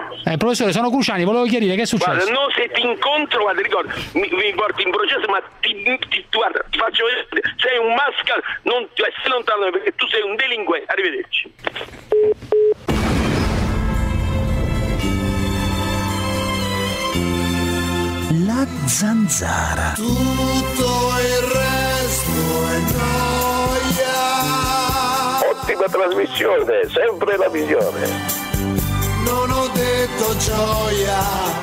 Professore, sono Cruciani, volevo chiarire che è successo. Guarda, no, se ti incontro, guarda, ricordo, mi porti in processo, ma guarda, ti faccio vedere, sei un mascal, non stai lontano perché tu sei un delinquente. Arrivederci. La Zanzara. Tutto il resto è noia. Ottima trasmissione, sempre la migliore. Non ho detto gioia.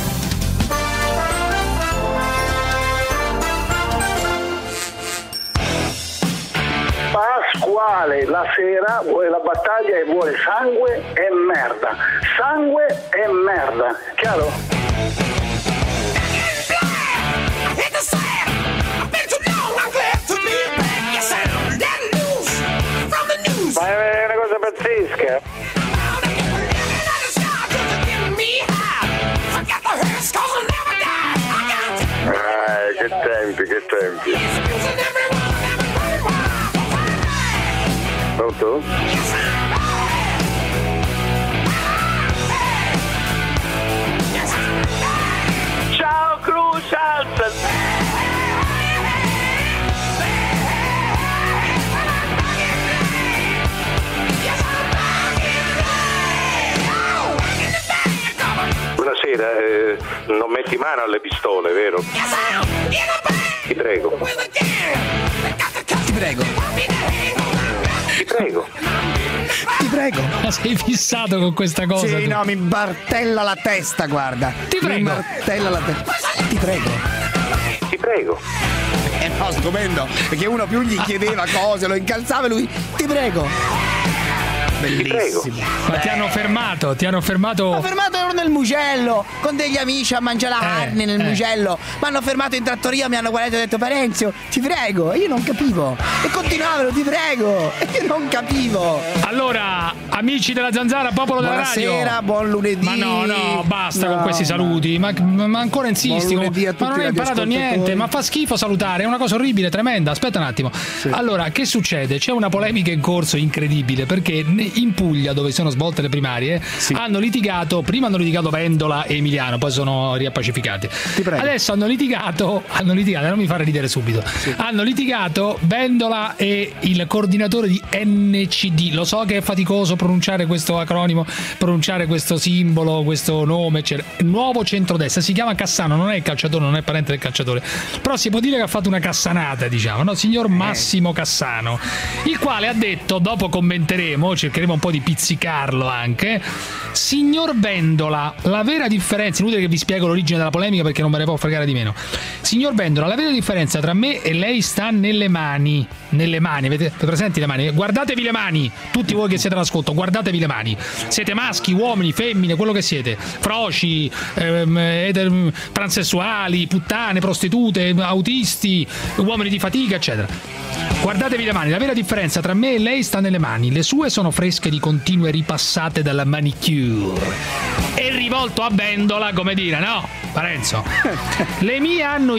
Pasquale la sera vuole la battaglia e vuole sangue e merda. Sangue e merda, chiaro? Ma è una cosa pazzesca. Che tempi. Pronto? Ciao Crucial! Buonasera, non metti mano alle pistole, vero? Ti prego. Ma sei fissato con questa cosa? Sì, tu? no, mi martella la testa, guarda. Ti prego. Mi martella la testa. Ti prego. No, stupendo, perché uno più gli chiedeva cose, lo incalzava e lui, ti prego. Bellissimo. Ma ti hanno fermato? Mi hanno fermato, ero nel Mugello con degli amici a mangiare la carne nel Mugello. Mi hanno fermato in trattoria, mi hanno guardato e detto Parenzio, ti prego. E io non capivo. E continuavano, ti prego. E io non capivo. Allora, amici della Zanzara, popolo della radio. Buonasera, buon lunedì. Ma no, basta con questi saluti. Ma ancora insisti. Ma non hai imparato niente. Ma fa schifo salutare, è una cosa orribile, tremenda. Aspetta un attimo. Sì. Allora, che succede? C'è una polemica in corso incredibile perché in Puglia, dove sono svolte le primarie, hanno litigato. Prima hanno litigato Vendola e Emiliano, poi sono riappacificati. Adesso hanno litigato, non mi fare ridere subito. Sì. Hanno litigato Vendola e il coordinatore di NCD. Lo so che è faticoso pronunciare questo acronimo, pronunciare questo simbolo, questo nome, eccetera. Nuovo centrodestra, si chiama Cassano, non è il calciatore, non è parente del calciatore, però si può dire che ha fatto una cassanata, diciamo, no? Signor Massimo Cassano, il quale ha detto, dopo commenteremo, cercheremo un po' di pizzicarlo anche, signor Vendola, la vera differenza, inutile che vi spiego l'origine della polemica perché non me ne può fregare di meno. Signor Vendola, la vera differenza tra me e lei sta nelle mani, avete presenti le mani? Guardatevi le mani, tutti voi che siete all'ascolto, guardatevi le mani, siete maschi, uomini, femmine, quello che siete, froci, transessuali, puttane, prostitute, autisti, uomini di fatica, eccetera. Guardatevi le mani, la vera differenza tra me e lei sta nelle mani, le sue sono fresche di continue ripassate dalla manicure. È rivolto a Vendola, come dire, no, Parenzo, le mie hanno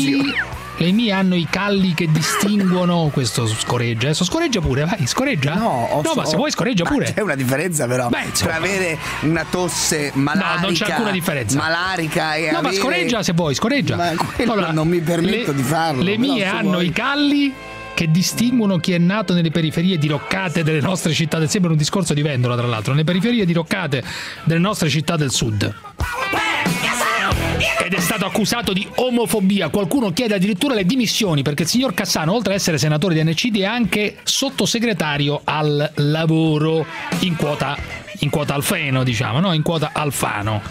i calli che distinguono questo scoreggia. Adesso scoreggia pure, vai, scoreggia. No, ma se vuoi scoreggia pure. C'è una differenza però tra avere una tosse malarica. No, non c'è alcuna differenza. Malarica e ma scoreggia se vuoi, scoreggia. Ma allora, non mi permetto di farlo. Le mie hanno i calli che distinguono chi è nato nelle periferie diroccate delle nostre città. Sembra un discorso di Vendola, tra l'altro, nelle periferie diroccate delle nostre città del sud. Ed è stato accusato di omofobia. Qualcuno chiede addirittura le dimissioni perché il signor Cassano, oltre ad essere senatore di NCD, è anche sottosegretario al lavoro in quota Alfano, diciamo, no? In quota Alfano.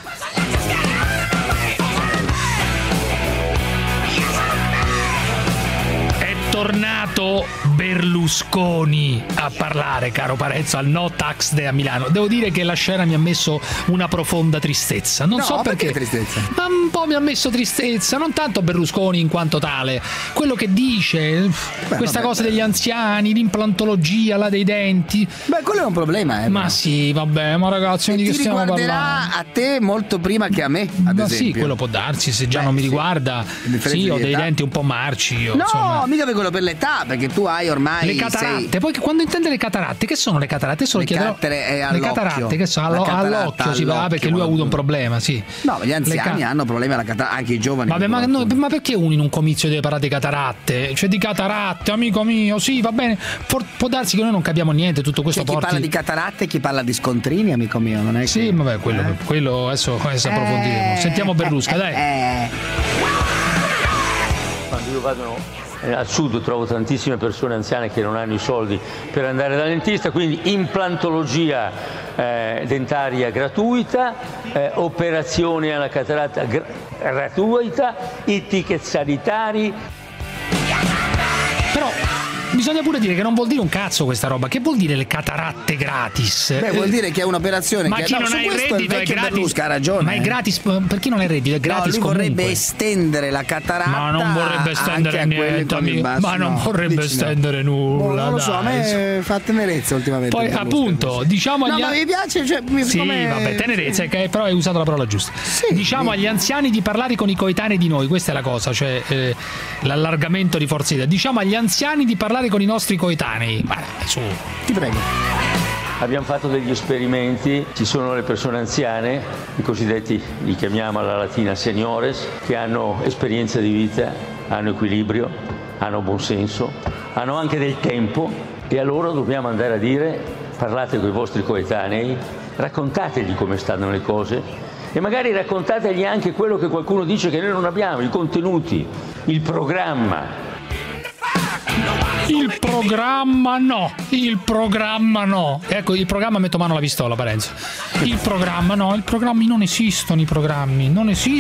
È tornato Berlusconi a parlare, caro Parenzo, al No Tax Day a Milano. Devo dire che la scena mi ha messo una profonda tristezza. Non so perché tristezza. Ma un po' mi ha messo tristezza, non tanto Berlusconi in quanto tale, quello che dice, questa cosa degli anziani, l'implantologia là dei denti. Beh, quello è un problema, Ma sì, vabbè, ma ragazzi, di che stiamo parlando? Ti riguarderà a te molto prima che a me, ad esempio. Sì, quello può darsi, se già non mi riguarda. Sì, ho dei denti un po' marci. No, insomma. Mica per quello per l'età, perché tu hai ormai le cataratte. Poi quando intende le cataratte, che sono le cataratte? Le cataratte che sono all'occhio, si va perché lui ha avuto un problema, sì. No, gli anziani hanno problemi alla cataratta, anche i giovani. Vabbè, ma perché uno in un comizio deve parlare di cataratte? Cioè di cataratte, amico mio, sì, va bene. Può darsi che noi non capiamo niente, tutto questo chi parla di cataratte e chi parla di scontrini, amico mio, non è sì, che... vabbè, quello adesso approfondiremo. Sentiamo Berlusca, dai. Quando io vado al sud trovo tantissime persone anziane che non hanno i soldi per andare dal dentista, quindi implantologia dentaria gratuita, operazioni alla cataratta gratuita, i ticket sanitari. Però bisogna pure dire che non vuol dire un cazzo questa roba. Che vuol dire le cataratte gratis? Beh, vuol dire che è un'operazione ma che chi non ha il reddito è gratis. Berlusca ha ragione. Ma è gratis per chi non ha il reddito, è gratis. Lui comunque vorrebbe estendere la cataratta. Ma non vorrebbe estendere niente, amico. Ma non vorrebbe estendere nulla. Non lo so, a me fa tenerezza ultimamente. Poi appunto, diciamo agli ma mi piace, cioè, sì, vabbè, tenerezza, che però hai usato la parola giusta. Sì, diciamo agli anziani di parlare con i coetanei di noi, questa è la cosa, cioè l'allargamento di Forza Italia. Diciamo agli anziani di parlare con i nostri coetanei. Su, ti prego. Abbiamo fatto degli esperimenti, ci sono le persone anziane, i cosiddetti, li chiamiamo alla latina seniores, che hanno esperienza di vita, hanno equilibrio, hanno buonsenso, hanno anche del tempo, e a loro dobbiamo andare a dire: parlate con i vostri coetanei, raccontategli come stanno le cose e magari raccontategli anche quello che qualcuno dice che noi non abbiamo, i contenuti, il programma. Il programma no. Ecco, il programma metto mano alla pistola, Parenzo. Il programma no, non esistono i programmi.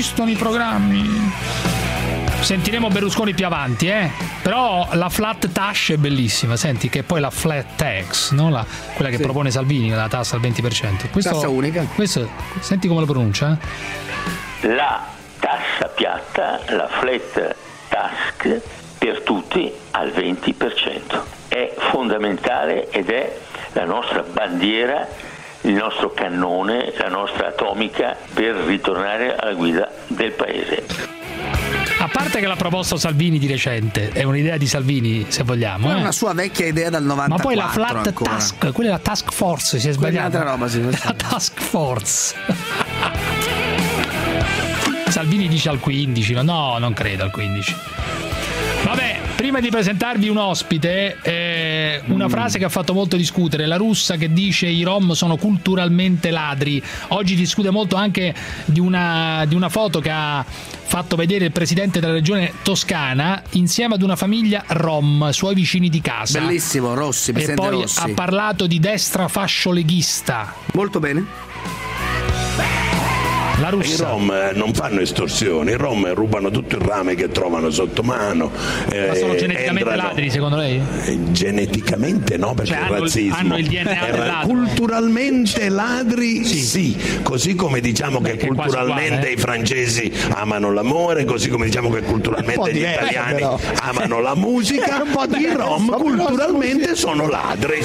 Sentiremo Berlusconi più avanti, Però la flat tax è bellissima, senti, che è poi la flat tax, no? Quella che propone Salvini, la tassa al 20%. Tassa unica. Questo, senti come lo pronuncia? La tassa piatta, la flat tax per tutti al 20%. È fondamentale ed è la nostra bandiera, il nostro cannone, la nostra atomica per ritornare alla guida del paese. A parte che l'ha proposto Salvini di recente, è un'idea di Salvini, se vogliamo. È una sua vecchia idea dal 94. Ma poi la flat task, quella è la task force, si è sbagliata. Roba, la task force. Salvini dice al 15, no, non credo al 15. Vabbè, prima di presentarvi un ospite, una frase che ha fatto molto discutere, la Russa che dice i Rom sono culturalmente ladri. Oggi discute molto anche di una foto che ha fatto vedere il presidente della regione Toscana insieme ad una famiglia Rom, suoi vicini di casa. Bellissimo, Rossi, presidente Rossi. E poi Rossi ha parlato di destra fascioleghista. Molto bene. La Russia. I Rom non fanno estorsioni, i Rom rubano tutto il rame che trovano sotto mano. Ma sono geneticamente ladri, secondo lei? Geneticamente no, perché cioè, il razzismo. Hanno il DNA del ladro. Culturalmente ladri sì, così come diciamo che culturalmente i francesi amano l'amore, così come diciamo che culturalmente gli italiani amano la musica, i Rom culturalmente sono ladri.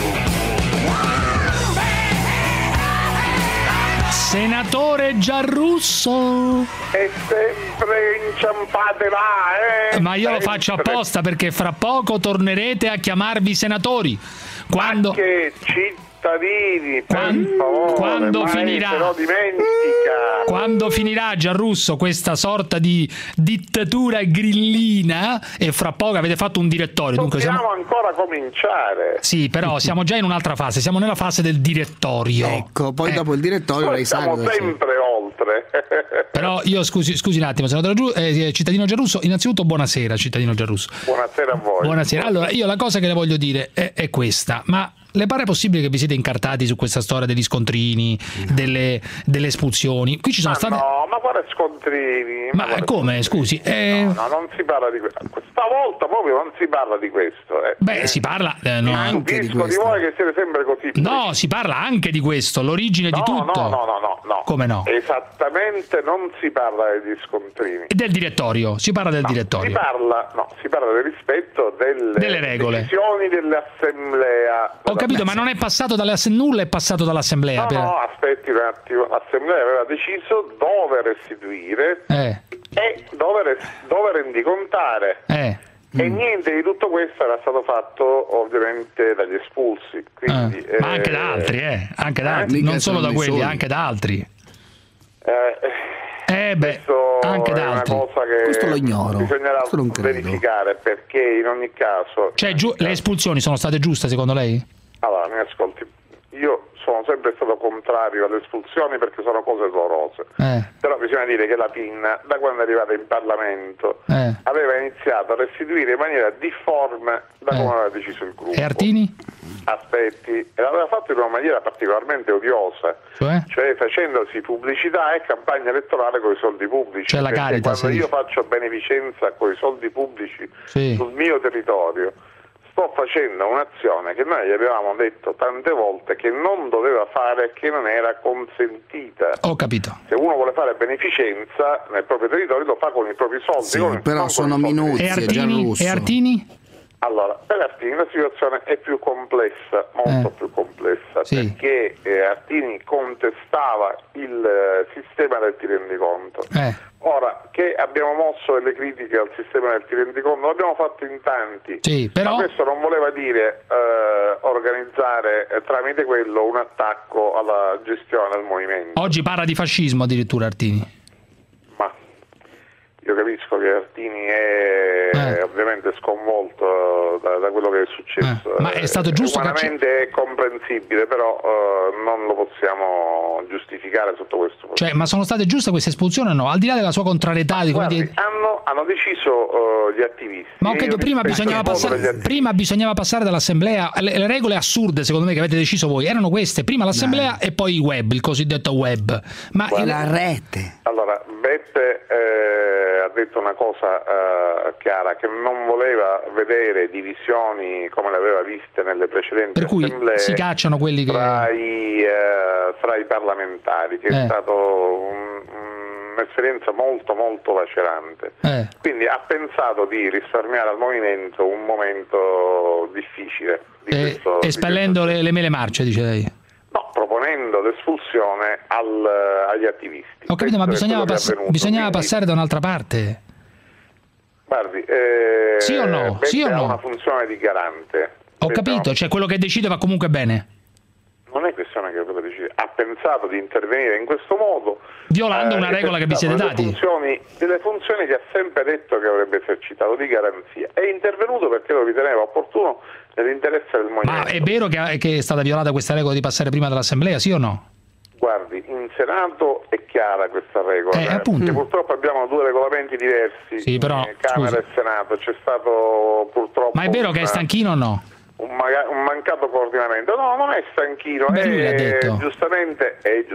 Senatore Giarrusso. È sempre inciampate là, Ma io lo faccio apposta perché fra poco tornerete a chiamarvi senatori. Quando... Anche cittadini, per favore, quando finirà? Se no dimentica. Quando finirà, Giarrusso, questa sorta di dittatura grillina, e fra poco avete fatto un direttorio. Dunque siamo ancora cominciare. Sì, però siamo già in un'altra fase, siamo nella fase del direttorio. Ecco, poi dopo il direttorio lei sa. Siamo sempre oltre. Però io scusi un attimo, senatore cittadino Giarrusso, innanzitutto buonasera, cittadino Giarrusso. Buonasera a voi. Buonasera. Allora, io la cosa che le voglio dire è questa, ma le pare possibile che vi siete incartati su questa storia degli scontrini, delle espulsioni? Qui ci sono state... No, ma quale scontrini? Ma come, scusi? No, non si parla di questo. Stavolta proprio non si parla di questo. Beh, si parla... no, anche di voi che siete sempre così. No, si parla anche di questo, l'origine di tutto. No. Come no? Esattamente non si parla degli scontrini. E del direttorio, si parla del direttorio. Si parla del rispetto delle regole. Decisioni dell'assemblea. Ho capito, ma non è passato nulla, è passato dall'assemblea. No, aspetti un attimo. L'assemblea aveva deciso dove restituire e dove rendicontare. E niente di tutto questo era stato fatto ovviamente dagli espulsi. Quindi, ma anche da altri, anche da altri, non solo da quelli, anche da altri. Anche da altri. Una cosa che questo lo ignoro. Bisognerà verificare, perché in ogni caso... Cioè, le espulsioni sono state giuste secondo lei? Allora, mi ascolti, io sono sempre stato contrario alle espulsioni perché sono cose dolorose, però bisogna dire che la PIN, da quando è arrivata in Parlamento, aveva iniziato a restituire in maniera difforme da come aveva deciso il gruppo. E Artini? Aspetti, e l'aveva fatto in una maniera particolarmente odiosa, cioè facendosi pubblicità e campagna elettorale con i soldi pubblici. Cioè la Caritas. Quando io faccio beneficenza con i soldi pubblici sul mio territorio, sto facendo un'azione che noi gli avevamo detto tante volte che non doveva fare e che non era consentita. Ho capito. Se uno vuole fare beneficenza nel proprio territorio lo fa con i propri soldi. Però sono minuti. E Artini? Allora, per Artini la situazione è più complessa, molto più complessa, perché Artini contestava il sistema del ti rendi conto. Ora, che abbiamo mosso delle critiche al sistema del ti rendi conto, l'abbiamo fatto in tanti, però... ma questo non voleva dire organizzare tramite quello un attacco alla gestione del movimento. Oggi parla di fascismo addirittura Artini. Io capisco che Artini è ovviamente sconvolto da quello che è successo. Ma è stato giusto umanamente è comprensibile, però non lo possiamo giustificare sotto questo punto. Cioè, ma sono state giuste queste espulsioni o no? Al di là della sua contrarietà di hanno deciso gli attivisti. Ma ho capito, prima bisognava passare dall'assemblea. Le regole assurde, secondo me, che avete deciso voi, erano queste: prima l'assemblea e poi il web, il cosiddetto web. Ma la rete. Allora, Beppe ha detto una cosa chiara, che non voleva vedere divisioni come le aveva viste nelle precedenti assemblee, per cui si cacciano quelli che fra i parlamentari, che è stato un'esperienza molto molto lacerante. Quindi ha pensato di risparmiare al movimento un momento difficile espellendo le mele marce, dice lei. No, proponendo l'espulsione agli attivisti. Ho capito, ma bisognava passare da un'altra parte. Guardi, sì o no? Sì o no? Ha una funzione di garante. Ho capito, cioè quello che decide va comunque bene. Non è questione che quello decide. Ha pensato di intervenire in questo modo, violando una regola che vi siete dati. Delle funzioni che ha sempre detto che avrebbe esercitato di garanzia. È intervenuto perché lo riteneva opportuno nell'interesse del movimento. Ma è vero che è stata violata questa regola di passare prima dall'assemblea, sì o no? Guardi, in Senato è chiara questa regola, perché purtroppo abbiamo due regolamenti diversi, Camera e Senato. C'è stato purtroppo... Ma è vero che è stanchino o no? Un mancato coordinamento. No, non è stanchino, giustamente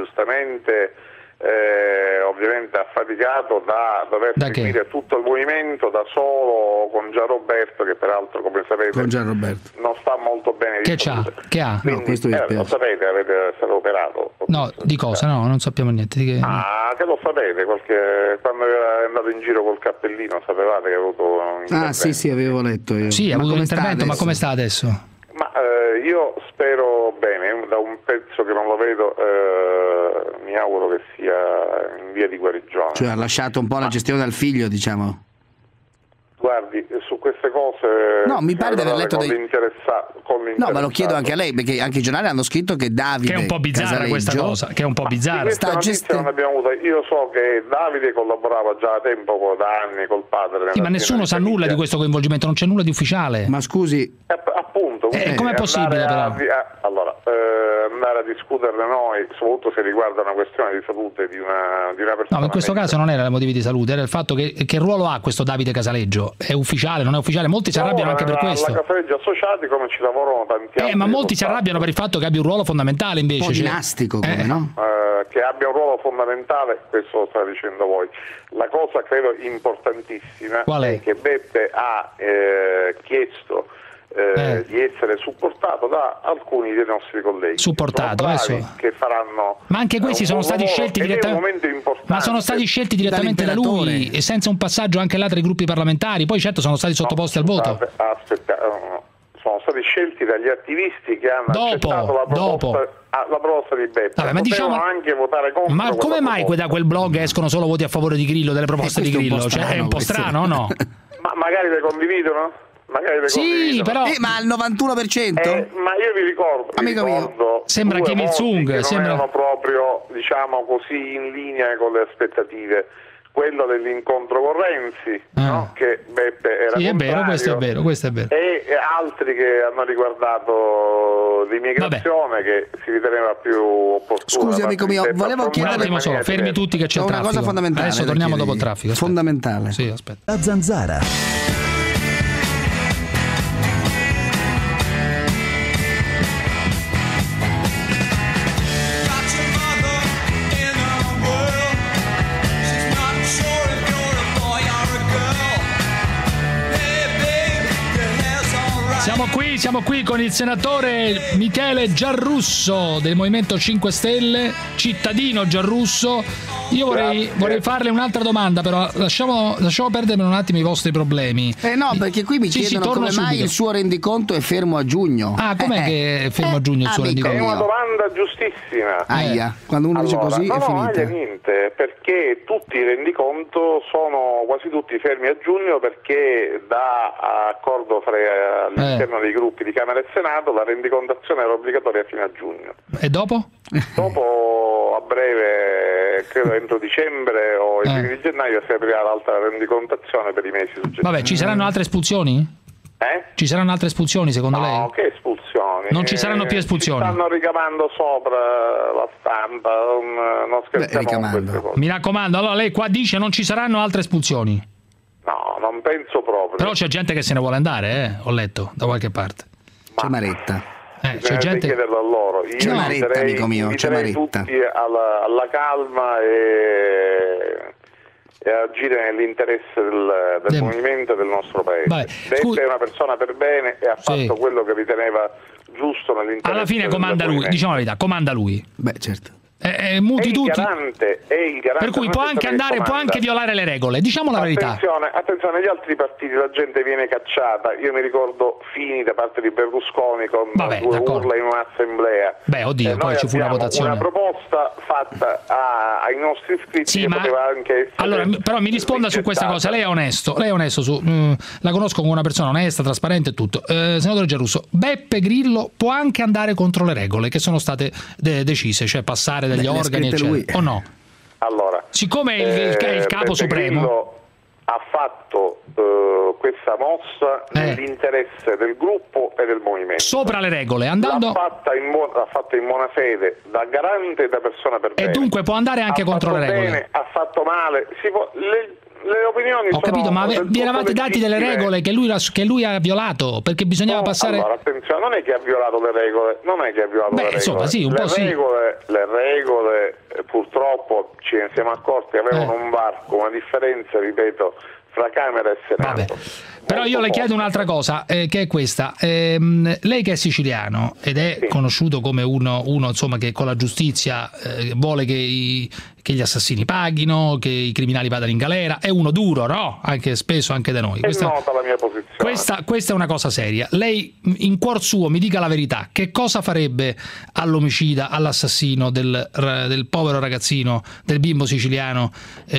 ovviamente affaticato da dover seguire tutto il movimento da solo, con Gianroberto, che peraltro, come sapete, non sta molto bene di salute. Che ha? Quindi, questo lo sapete, è stato operato. No, di cosa? No, non sappiamo niente. Che lo sapete, quando era andato in giro col cappellino sapevate che ha avuto un intervento. Sì, avevo letto io. Sì, ha avuto un intervento, ma come sta adesso? Ma io spero bene, da un pezzo che non lo vedo, mi auguro che sia in via di guarigione. Cioè ha lasciato un po' la gestione dal figlio, diciamo. Guardi, su queste cose... No, mi pare di aver letto No, ma lo chiedo anche a lei, perché anche i giornali hanno scritto che Davide... Che è un po' bizzarra questa cosa, che è un po' bizzarra. Non abbiamo avuto. Io so che Davide collaborava già da tempo, da anni, col padre. Sì, ma nessuno sa nulla di questo coinvolgimento, non c'è nulla di ufficiale. Ma scusi... appunto... com'è possibile però? Andare a discuterne noi, soprattutto se riguarda una questione di salute di una persona. No, ma in questo caso non era i motivi di salute, era il fatto che ruolo ha questo Davide Casaleggio? È ufficiale, non è ufficiale? Molti si arrabbiano anche per questo. Alla Casaleggio associati, come ci lavorano tanti altri. Ma molti si arrabbiano per il fatto che abbia un ruolo fondamentale invece. Un po' dinastico, come no? Che abbia un ruolo fondamentale, questo lo state dicendo voi. La cosa credo importantissima è che Beppe ha chiesto di essere supportato da alcuni dei nostri colleghi. Supportato, che faranno. Ma anche questi sono stati scelti direttamente. Ma sono stati scelti direttamente da lui e senza un passaggio anche là tra i gruppi parlamentari. Poi certo sono stati sottoposti al voto. Sono stati scelti dagli attivisti che hanno accettato la proposta di Beppe. Ma diciamo anche votare contro. Ma come mai da quel blog escono solo voti a favore di Grillo, delle proposte di Grillo? È un po' strano o no? Ma magari le condividono? Sì, però ma al 91%? Ma io vi ricordo, sembra Kim Il-sung, non erano proprio, diciamo così, in linea con le aspettative. Quello dell'incontro con Renzi, no? Che Beppe era contrario. È vero, questo è vero. E altri che hanno riguardato l'immigrazione, che si riteneva più opportuno. Scusi amico mio, volevo chiedere un attimo solo, fermi tutti che c'è il traffico. Una cosa fondamentale. Adesso torniamo dopo il traffico. Aspetta. Fondamentale. Sì, aspetta. La Zanzara. Siamo qui con il senatore Michele Giarrusso del Movimento 5 Stelle, cittadino Giarrusso. Io vorrei farle un'altra domanda, però lasciamo perdere un attimo i vostri problemi. No, perché qui mi chiedono come mai il suo rendiconto è fermo a giugno. Com'è che è fermo a giugno il suo rendiconto? È una domanda giustissima. Quando uno dice così è finita. Niente, perché tutti i rendiconto sono quasi tutti fermi a giugno, perché da accordo all'interno dei gruppi di Camera e Senato la rendicontazione era obbligatoria fino a giugno. E dopo? Dopo, a breve, credo entro dicembre o i primi di gennaio, si aprirà l'altra rendicontazione per i mesi successivi. Vabbè, ci saranno altre espulsioni? Ci saranno altre espulsioni secondo lei? No, che espulsioni? Non ci saranno più espulsioni? Si stanno ricavando sopra la stampa, non scherziamo con queste cose. Mi raccomando, allora lei qua dice non ci saranno altre espulsioni? No, non penso proprio. Però c'è gente che se ne vuole andare, ho letto da qualche parte. C'è Maretta. C'è gente chiederlo a loro. Io c'è Maretta, amico mio, c'è Maretta. Tutti alla calma e agire nell'interesse del movimento e del nostro paese. Beppe è una persona per bene e ha fatto quello che riteneva giusto nell'interesse. Alla fine comanda lui, diciamo la verità, comanda lui. Beh, certo. Muti tutti. È il garante. Per cui può anche andare, può anche violare le regole, diciamo la verità. Attenzione, negli altri partiti la gente viene cacciata. Io mi ricordo Fini da parte di Berlusconi con due urla in un'assemblea. Poi ci fu una votazione. Una proposta fatta ai nostri iscritti che poteva anche essere. Allora, però mi risponda su questa cosa. Lei è onesto la conosco come una persona onesta, trasparente e tutto. Senatore Giarrusso, Beppe Grillo può anche andare contro le regole che sono state decise, cioè passare degli organi eccetera, o no? Allora, siccome è il capo supremo, Grillo ha fatto questa mossa nell'interesse del gruppo e del movimento, sopra le regole, andando l'ha fatta in buona fede, da garante e da persona per bene, e dunque può andare anche contro le regole. Bene, ha fatto male, le opinioni ho capito, ma vi eravate dati delle regole che lui ha violato, perché bisognava passare. Allora, attenzione, non è che ha violato le regole, insomma, sì, un po' le regole purtroppo ce ne siamo accorti, avevano un varco, una differenza, ripeto, fra Camera e Senato. Però io le chiedo un'altra cosa, che è questa. Lei che è siciliano ed è conosciuto come uno insomma che con la giustizia vuole che gli assassini paghino, che i criminali vadano in galera, è uno duro, no? Anche spesso anche da noi. È nota la mia posizione. Questa è una cosa seria. Lei in cuor suo mi dica la verità, che cosa farebbe all'omicida, all'assassino del povero ragazzino, del bimbo siciliano?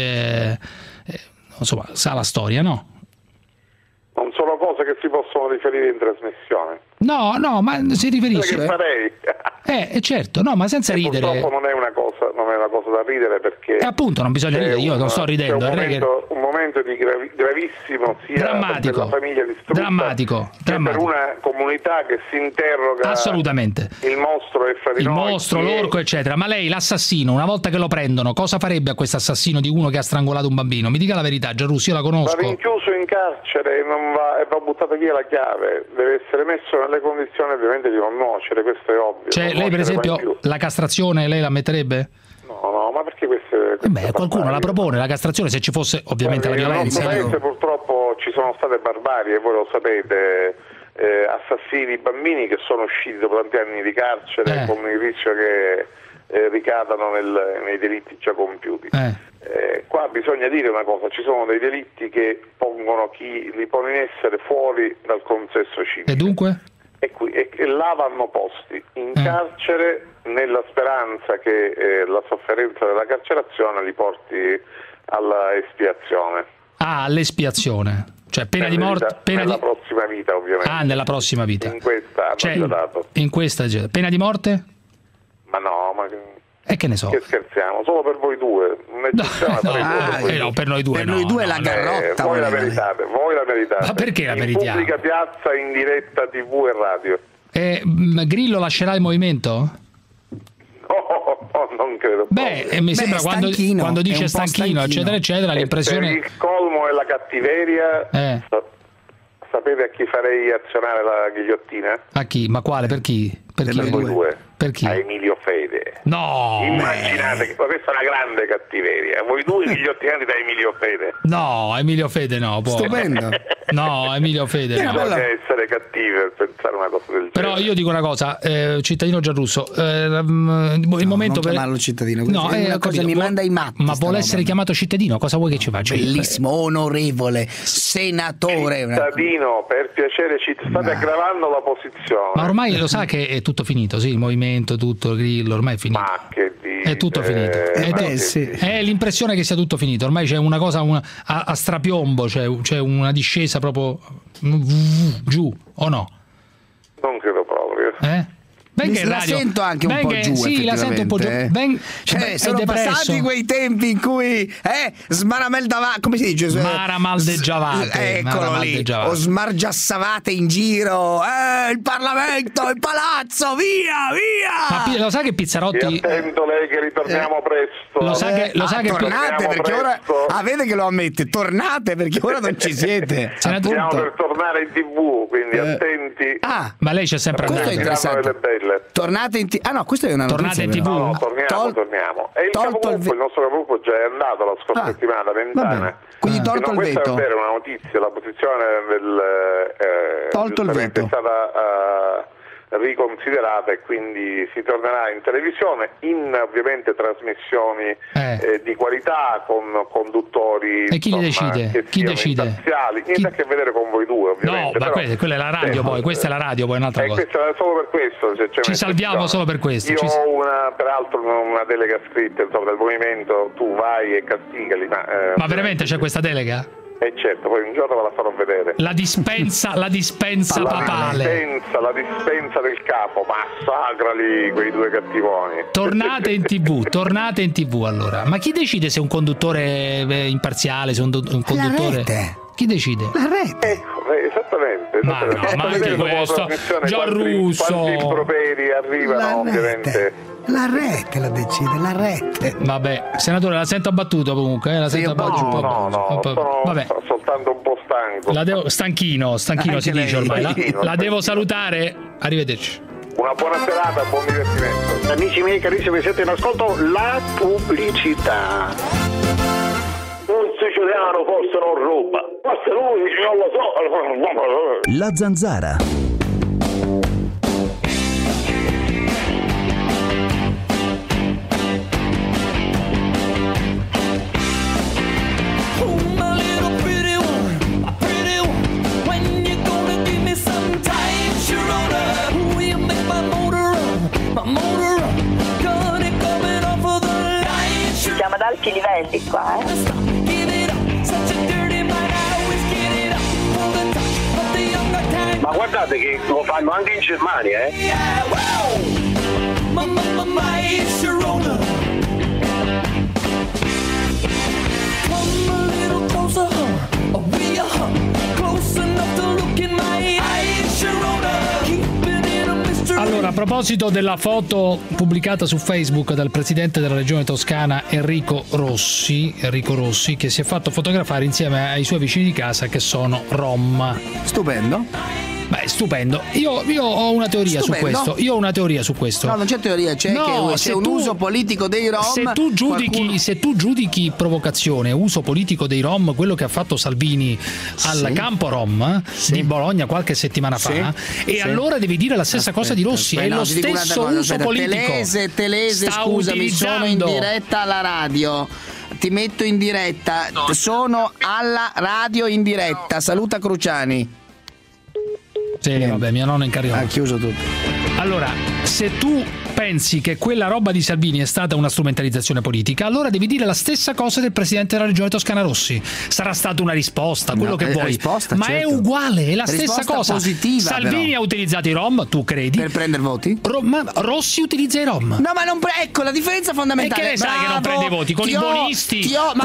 Insomma, sa la storia, no? Non sono cose che si possono riferire in trasmissione. No, ma si riferisce. Che farei. Certo, no, ma senza ridere. Purtroppo non è una cosa da ridere, perché. Appunto, non bisogna ridere, io non sto ridendo. Un momento di gravissimo, sia per la famiglia distrutta, drammatico. per una comunità che si interroga. Assolutamente. Il mostro è fra di noi. Il mostro, l'orco, eccetera. Ma lei, l'assassino, una volta che lo prendono, cosa farebbe a questo assassino di uno che ha strangolato un bambino? Mi dica la verità, Giarrusso, io la conosco. Va rinchiuso in carcere e va buttata via la chiave. Deve essere messo nelle condizioni ovviamente di non nuocere, questo è ovvio. Cioè, lei per esempio la castrazione lei la metterebbe? No, ma perché queste qualcuno la propone, la castrazione, se ci fosse ovviamente la violenza. Nel nostro paese purtroppo ci sono state barbarie, voi lo sapete, assassini di bambini che sono usciti dopo tanti anni di carcere con il rischio che ricadano nei delitti già compiuti. Qua bisogna dire una cosa, ci sono dei delitti che pongono chi li pone in essere fuori dal consesso civile. E dunque? E là vanno posti in carcere nella speranza che la sofferenza della carcerazione li porti alla espiazione. All'espiazione. Cioè pena di morte nella prossima vita, ovviamente. Ah, nella prossima vita. In questa hanno dato. In questa pena di morte? Ma no, ma che ne so. Che scherziamo, solo per voi due. No, per noi due. Per noi due la garrotta. Voi la meritate. Ma perché la meritiamo? In pubblica piazza, in diretta TV e radio. Grillo lascerà il movimento? Non credo. Mi sembra quando dice stanchino, eccetera, eccetera, l'impressione. Per il colmo e la cattiveria, sapete a chi farei azionare la ghigliottina? A chi? Ma quale? Per chi? Per voi due. Per chi? A Emilio Fede. No! Immaginate che questa è una grande cattiveria. Voi due ghigliottinati da Emilio Fede. No, Emilio Fede no. Stupendo. No, Emilio Fede no. Bisogna essere cattivi per pensare una cosa del genere. Però io dico una cosa, cittadino Giarrusso, il momento non chiamarlo cittadino, è una cosa mi manda i matti. Ma vuole essere chiamato cittadino, cosa vuoi che ci faccia? Bellissimo, onorevole, senatore. Cittadino, per piacere, ci state aggravando la posizione. Ma ormai lo sa che è tutto finito, sì, il movimento, tutto, il Grillo, ormai è finito. Ma che dite? È tutto finito. È l'impressione che sia tutto finito, ormai c'è una cosa a strapiombo, c'è una discesa proprio giù, o no? Non credo proprio. La sento anche un po' giù. Sì, la sento un po' giù. Sono passati quei tempi in cui come si dice? Maramaldeggiavate. Eccolo lì. O smargiassavate in giro. Il Parlamento, il palazzo, via! Ma lo sa che Pizzarotti. Attento lei che ritorniamo presto. Lo sa che tornate perché ora vede che lo ammette. Tornate perché ora non ci siete. Stiamo per tornare in TV, quindi attenti. Ma lei c'è sempre andato. Questo è interessante. Tornate in TV. Ah no, questa è una notizia. Tornate in TV? No, torniamo. E il nostro capogruppo già è andato la scorsa settimana, Ventana. Quindi tolto il veto. Questa è una notizia, la posizione del tolto il veto. è stata riconsiderata e quindi si tornerà in televisione in ovviamente trasmissioni di qualità con conduttori e chi decide? Chi decide? Niente a che vedere con voi due ovviamente. No, ma quella è la radio poi, questa è la radio poi è un'altra cosa. Questa è solo per questo ci salviamo solo per questo. Io ho peraltro una delega scritta del movimento, tu vai e castigali. Ma veramente c'è questa delega? Certo, poi un giorno ve la farò vedere. La dispensa papale. La dispensa del capo, massacrali quei due cattivoni. Tornate in TV allora. Ma chi decide se un conduttore è imparziale, se un conduttore... Chi decide? La rete. Esattamente. Ma anche questo. Gianrusso. Quanti improperi arrivano ovviamente. La rete la decide, la rete. Vabbè, senatore, la sento abbattuto comunque, No, vabbè. Soltanto un po' stanco. Stanchino si dice ormai. La devo salutare. Arrivederci. Una buona serata, buon divertimento. Amici miei carissimi, siete in ascolto la pubblicità. Un siciliano forse non ruba. Forse lui non lo so. La Zanzara. Siamo ad alti livelli qua, Ma guardate che lo fanno anche in Germania, Allora, a proposito della foto pubblicata su Facebook dal presidente della regione toscana Enrico Rossi, che si è fatto fotografare insieme ai suoi vicini di casa che sono rom. Stupendo. Beh, stupendo. Io ho una teoria su questo. No, non c'è teoria, c'è un uso politico dei rom. Se tu giudichi provocazione, uso politico dei rom, quello che ha fatto Salvini al campo rom di Bologna qualche settimana fa, allora devi dire la stessa cosa di Rossi. È lo stesso uso politico. Telese, scusami, sono in diretta alla radio. Ti metto in diretta. Sono alla radio in diretta. Saluta Cruciani. Sì, vabbè, mia nonna in carriola. Ha chiuso tutto. Allora, se tu pensi che quella roba di Salvini è stata una strumentalizzazione politica, allora devi dire la stessa cosa del presidente della regione Toscana Rossi. Sarà stata una risposta, quello che vuoi, risposta, ma certo. È uguale, è la stessa cosa. Positiva, Salvini però ha utilizzato i Rom, tu credi? Per prendere voti? Ma Rossi utilizza i Rom. No, ma non ecco la differenza fondamentale. E che ne sai che non prende voti? Con i bonisti?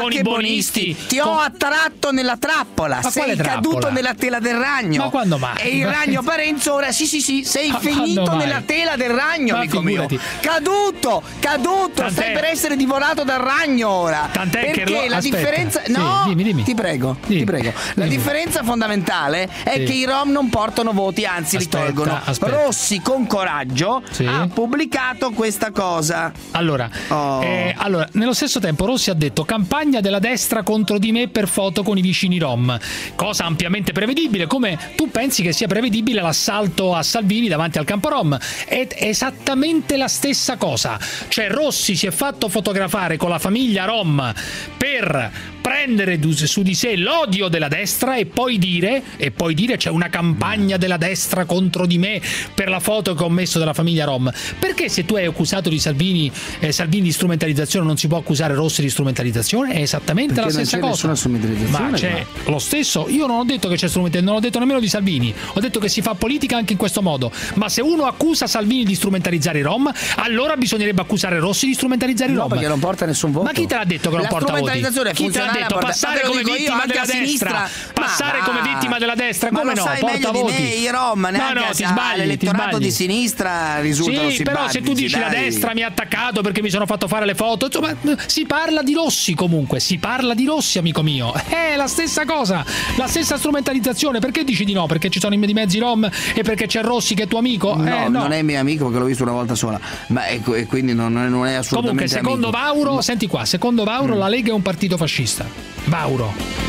Ti ho attratto nella trappola. Ma sei caduto nella tela del ragno. Ma quando mai? E il ragno Parenzo ora sì, sei finito nella tela del ragno, amico mio. Caduto. Stai per essere divorato dal ragno ora. Tant'è perché la differenza dimmi. Ti prego. La differenza fondamentale è che i Rom non portano voti, anzi li tolgono. Rossi con coraggio ha pubblicato questa cosa. Allora, nello stesso tempo Rossi ha detto campagna della destra contro di me per foto con i vicini Rom, cosa ampiamente prevedibile, come tu pensi che sia prevedibile l'assalto a Salvini davanti al campo Rom. È esattamente la stessa cosa, cioè Rossi si è fatto fotografare con la famiglia Rom per prendere su di sé l'odio della destra e poi dire c'è una campagna della destra contro di me per la foto che ho messo della famiglia Rom. Perché se tu hai accusato di Salvini di strumentalizzazione non si può accusare Rossi di strumentalizzazione? È esattamente la stessa cosa. Ma c'è lo stesso. Io non ho detto che c'è strumentalizzazione, non ho detto nemmeno di Salvini, ho detto che si fa politica anche in questo modo. Ma se uno accusa Salvini di strumentalizzare i Rom, allora bisognerebbe accusare Rossi di strumentalizzare i Rom. Perché non porta nessun voto. Ma chi te l'ha detto che non porta voti? Chi te l'ha detto? Passare come vittima della destra, come vittima della destra, come no? Porta voti. I Rom neanche l'elettorato di sinistra risultano simpatici. Però se tu dici la destra mi ha attaccato perché mi sono fatto fare le foto, insomma, si parla di Rossi comunque, si parla di Rossi, amico mio. È la stessa cosa, la stessa strumentalizzazione. Perché dici di no? Perché ci sono di mezzo i Rom e perché c'è Rossi che è tuo amico? No, non è mio amico perché l'ho visto una volta sola, ma e quindi non è assolutamente comunque secondo amico. Vauro, senti qua, secondo Vauro la Lega è un partito fascista. Vauro.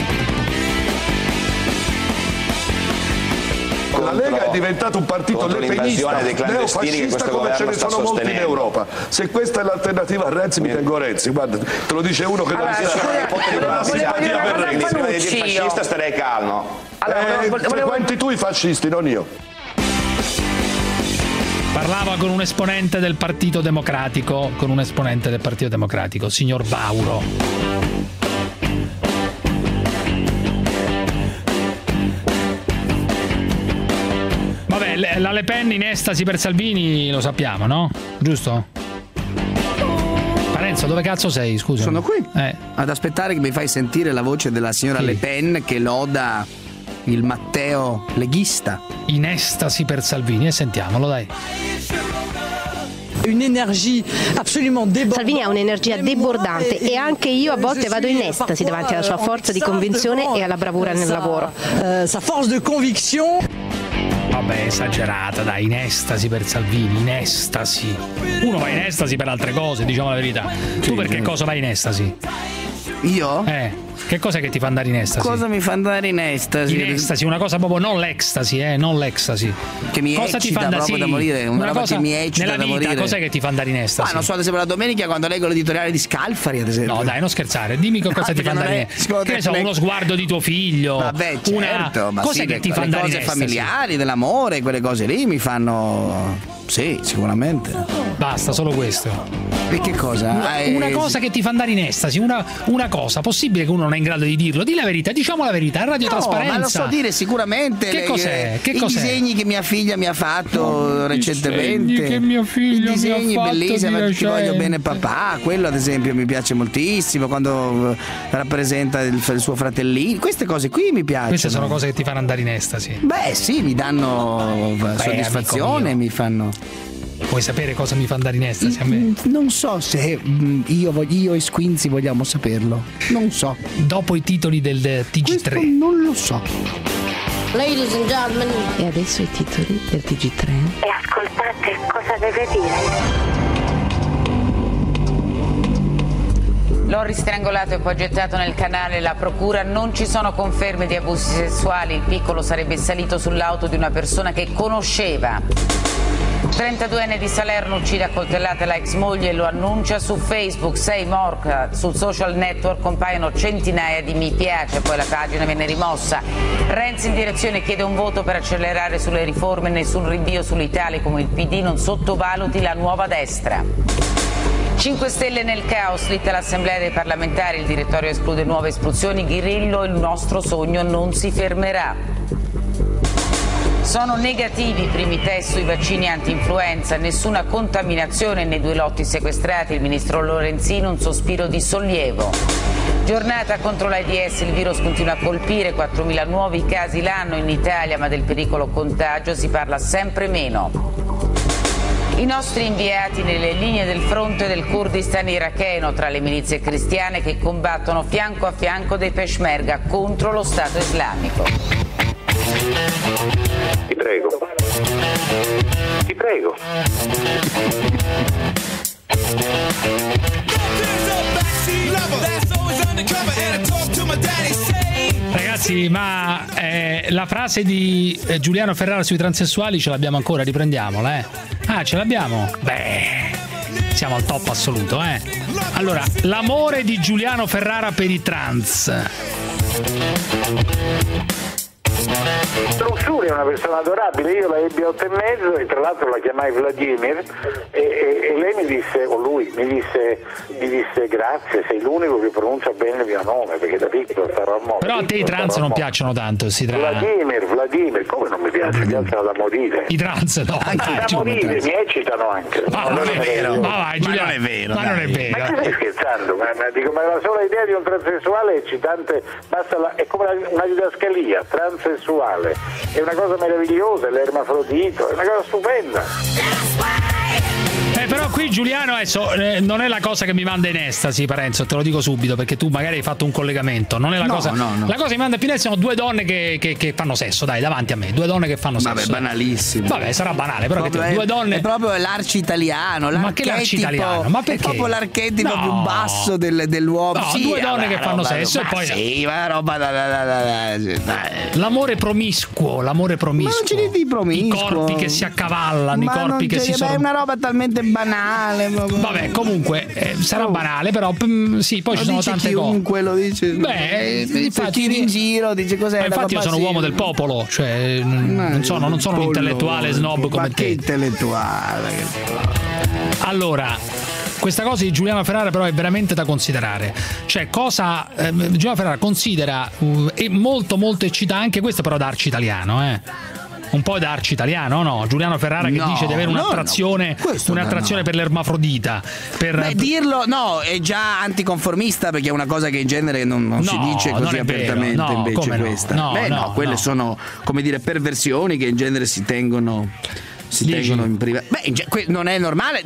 La Lega è diventato un partito lepenista, neofascista come ce ne sono molti in Europa. Se questa è l'alternativa a Renzi, mi tengo Renzi. Guarda, te lo dice uno che non si fascista, starei calmo. Frequenti tu i fascisti, non io. Parlava con un esponente del Partito Democratico, signor Vauro. Vabbè, la Le Pen in estasi per Salvini lo sappiamo, no? Giusto? Parenzo, dove cazzo sei? Scusa. Sono qui ad aspettare che mi fai sentire la voce della signora Le Pen che loda il Matteo leghista. In estasi per Salvini, e sentiamolo, dai. Salvini ha un'energia debordante e anche io a volte vado in estasi davanti alla sua forza di convinzione e alla bravura nel lavoro. Sa force de conviction. Vabbè, esagerata, dai, in estasi per Salvini, in estasi. Uno va in estasi per altre cose, diciamo la verità. Tu per che cosa vai in estasi? Io? Che cosa che ti fa andare in estasi? Cosa mi fa andare in estasi? In estasi, una cosa proprio, non l'estasi, non l'estasi. Che mi cosa eccita ti fa proprio da morire, una roba cosa che mi eccita nella da vita, morire. Cos'è che ti fa andare in estasi? Non so, ad esempio la domenica quando leggo l'editoriale di Scalfari, ad esempio. No, dai, non scherzare, dimmi che cosa ti fa andare in estasi. Che ne so, uno sguardo di tuo figlio. Vabbè, certo, ma cos'è che ti fa andare in estasi? Le cose familiari, dell'amore, quelle cose lì mi fanno... Sì, sicuramente. Basta, solo questo. E che cosa? Una cosa che ti fa andare in estasi, una cosa. Possibile che uno non è in grado di dirlo? Di la verità, diciamo la verità, Radio Trasparenza. Ma lo so dire sicuramente. Che cos'è? I disegni che mia figlia mi ha fatto recentemente. Che mia figlia I disegni mi ha fatto bellissimi, Ti voglio bene papà. Quello ad esempio mi piace moltissimo quando rappresenta il suo fratellino. Queste cose qui mi piacciono. Queste sono cose che ti fanno andare in estasi. Beh sì, mi danno soddisfazione, mi fanno. Vuoi sapere cosa mi fa andare in estasi a me? Non so se io e Squinzi vogliamo saperlo. Non so. Dopo i titoli del TG3. Questo non lo so. Ladies and gentlemen. E adesso i titoli del TG3. E ascoltate cosa deve dire. L'ho strangolato e poi gettato nel canale. La procura: non ci sono conferme di abusi sessuali. Il piccolo sarebbe salito sull'auto di una persona che conosceva. 32enne di Salerno uccide a coltellate la ex moglie e lo annuncia su Facebook. 6 morti. Sul social network compaiono centinaia di mi piace, poi la pagina viene rimossa. Renzi in direzione chiede un voto per accelerare sulle riforme, nessun rinvio sull'Italicum, il PD non sottovaluti la nuova destra. 5 Stelle nel caos, lite all'Assemblea dei parlamentari, il direttorio esclude nuove espulsioni, Grillo, il nostro sogno non si fermerà. Sono negativi i primi test sui vaccini anti-influenza, nessuna contaminazione nei 2 lotti sequestrati, il ministro Lorenzin un sospiro di sollievo. Giornata contro l'AIDS, il virus continua a colpire, 4.000 nuovi casi l'anno in Italia, ma del pericolo contagio si parla sempre meno. I nostri inviati nelle linee del fronte del Kurdistan iracheno tra le milizie cristiane che combattono fianco a fianco dei Peshmerga contro lo Stato islamico. Ti prego. Ti prego. Ragazzi, ma la frase di Giuliano Ferrara sui transessuali ce l'abbiamo ancora? Riprendiamola, Ah, ce l'abbiamo? Beh, siamo al top assoluto, Allora, l'amore di Giuliano Ferrara per i trans. Luxuria è una persona adorabile, io la ebbi a 8,5 e tra l'altro la chiamai Vladimir e lei mi disse, o lui mi disse grazie, sei l'unico che pronuncia bene il mio nome, perché da piccolo starò a morire. Però a te i trans non piacciono tanto, Vladimir, come non mi piace? Mi piacciono da morire. I trans no. Da morire, mi eccitano anche. Ma non è vero, ma non è vero. Ma che stai scherzando? Ma la sola idea di un transessuale è eccitante, è come una didascalia, transessuale, è una cosa meravigliosa, l'ermafrodito, è una cosa stupenda. Però qui Giuliano adesso non è la cosa che mi manda in estasi, Parenzo, te lo dico subito perché tu magari hai fatto un collegamento, non è la cosa. No. La cosa che mi manda più in estasi sono 2 donne che fanno sesso, dai, davanti a me, 2 donne che fanno sesso. Vabbè, banalissimo. Vabbè, sarà banale, però che 2 donne. È proprio l'arci italiano, ma che l'arci italiano? Ma perché? È proprio l'archetipo più basso dell'uomo. No, sì, 2 donne che fanno sesso e poi sì, ma roba l'amore promiscuo. Ma non ce ne di promiscuo. I corpi che si accavallano, i corpi che si sono. È una roba talmente banale proprio. Vabbè, comunque sarà banale, però sì, poi ci sono tante cose. Chiunque lo dice. Beh, infatti in giro dice cos'è. Infatti io sono uomo del popolo, cioè non sono un intellettuale snob come te. Che intellettuale. Allora, questa cosa di Giuliano Ferrara però è veramente da considerare. Cioè, Giuliano Ferrara considera è molto molto eccitante, anche questo però da arci italiano, un po' da arci italiano, no? Giuliano Ferrara che dice di avere un'attrazione per l'ermafrodita. Dirlo è già anticonformista, perché è una cosa che in genere non si dice così apertamente, invece questa. Quelle sono, come dire, perversioni che in genere si tengono in privato. Non è normale,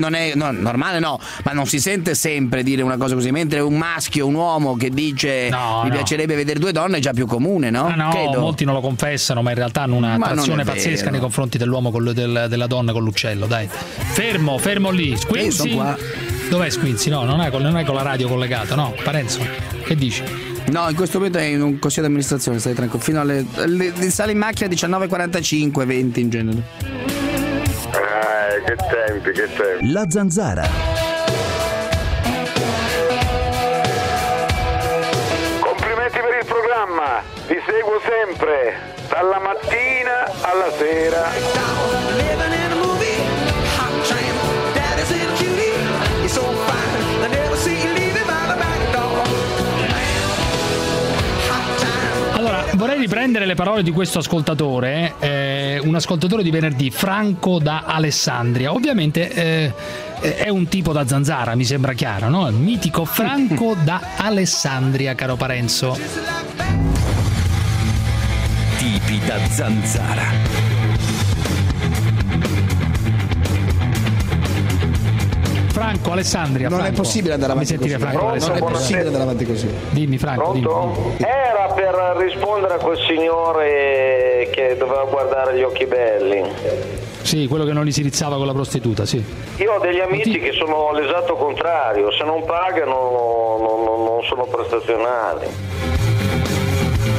ma non si sente sempre dire una cosa così, mentre un maschio, un uomo che dice mi piacerebbe vedere 2 donne è già più comune, no? Molti non lo confessano, ma in realtà hanno un'attrazione pazzesca nei confronti dell'uomo della donna con l'uccello, dai. Fermo lì. Squinzi. Dov'è Squinzi? No, non è con la radio collegato, no? Parenzo, che dici? No, in questo momento è in un consiglio di amministrazione, stai tranquillo. Fino sale in macchina 19:45, 20 in genere. Che tempi. La Zanzara. Complimenti per il programma, vi seguo sempre, dalla mattina alla sera. Allora, vorrei riprendere le parole di questo ascoltatore, un ascoltatore di venerdì, Franco da Alessandria. Ovviamente è un tipo da Zanzara, mi sembra chiaro, no? Il mitico Franco da Alessandria, caro Parenzo. Tipi da Zanzara. Franco, Alessandria. Non è possibile andare avanti così. Non è possibile andare avanti così. Dimmi, Franco. Dimmi. Era per rispondere a quel signore che doveva guardare gli occhi belli. Sì, quello che non li si rizzava con la prostituta, sì. Io ho degli amici che sono l'esatto contrario, se non pagano non sono prestazionali.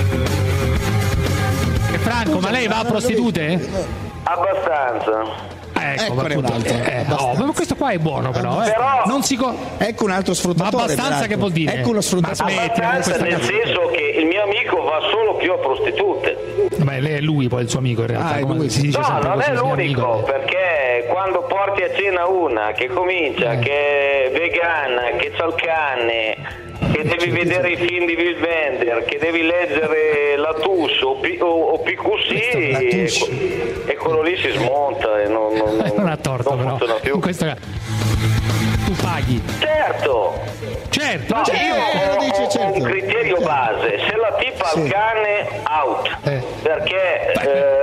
Franco, ma lei va a prostitute? Abbastanza. Eccone un altro. Ma questo qua è buono però. Non si ecco un altro sfruttatore. Ma abbastanza che vuol dire? Ecco uno sfruttatore. Abbastanza nel senso che il mio amico va solo più a prostitute. Beh, lei è lui poi il suo amico in realtà. Si dice no, non è l'unico, perché quando porti a cena una che comincia, che è vegana, che c'ha il cane, che devi vedere i film di Will Wender, che devi leggere la TUS o PQC, e quello lì si smonta e non ha torto, non funziona più. In questo caso tu paghi. Certo. No, io ho un criterio base: se la tipa ha il cane, out, perché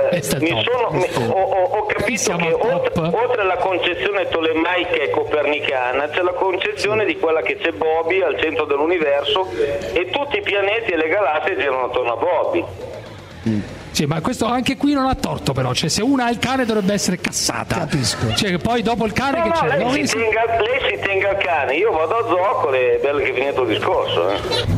ho capito che oltre alla concezione tolemaica e copernicana c'è la concezione di quella che c'è Bobby al centro dell'universo e tutti i pianeti e le galassie girano attorno a Bobby. Sì, ma questo anche qui non ha torto però, cioè se una ha il cane dovrebbe essere cassata. Capisco. Cioè che poi dopo il cane che c'è? Lei si tenga il cane, io vado a zoccole, è bello che è finito il discorso.